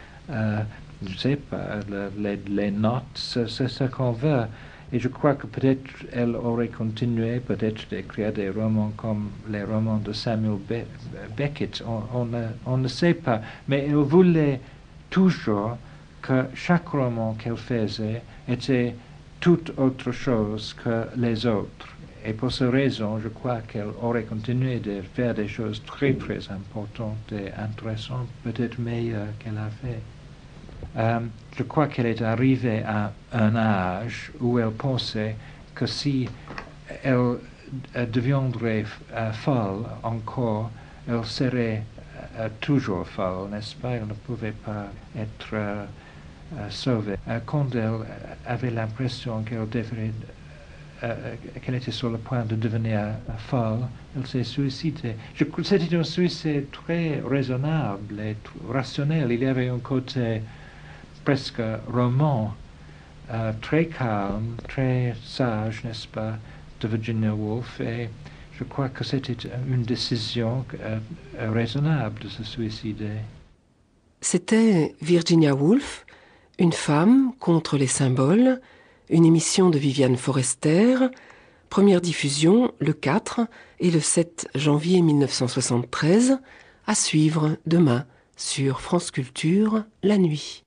Speaker 13: je ne sais pas, les notes, c'est ce qu'on veut. Et je crois que peut-être elle aurait continué peut-être d'écrire des romans comme les romans de Samuel Beckett. On ne sait pas. Mais elle voulait toujours que chaque roman qu'elle faisait était toute autre chose que les autres. Et pour cette raison, je crois qu'elle aurait continué de faire des choses très, très importantes et intéressantes, peut-être meilleures qu'elle a fait. Je crois qu'elle est arrivée à un âge où elle pensait que si elle deviendrait folle encore, elle serait toujours folle, n'est-ce pas? Elle ne pouvait pas être sauvée. Quand elle avait l'impression qu'elle était sur le point de devenir folle, elle s'est suicidée. C'était un suicide très raisonnable et rationnel. Il y avait un côté presque roman, très calme, très sage, n'est-ce pas, de Virginia Woolf. Et je crois que c'était une décision raisonnable de se suicider.
Speaker 2: C'était Virginia Woolf, Une femme contre les symboles, une émission de Viviane Forester, première diffusion le 4 et le 7 janvier 1973, à suivre demain sur France Culture, la nuit.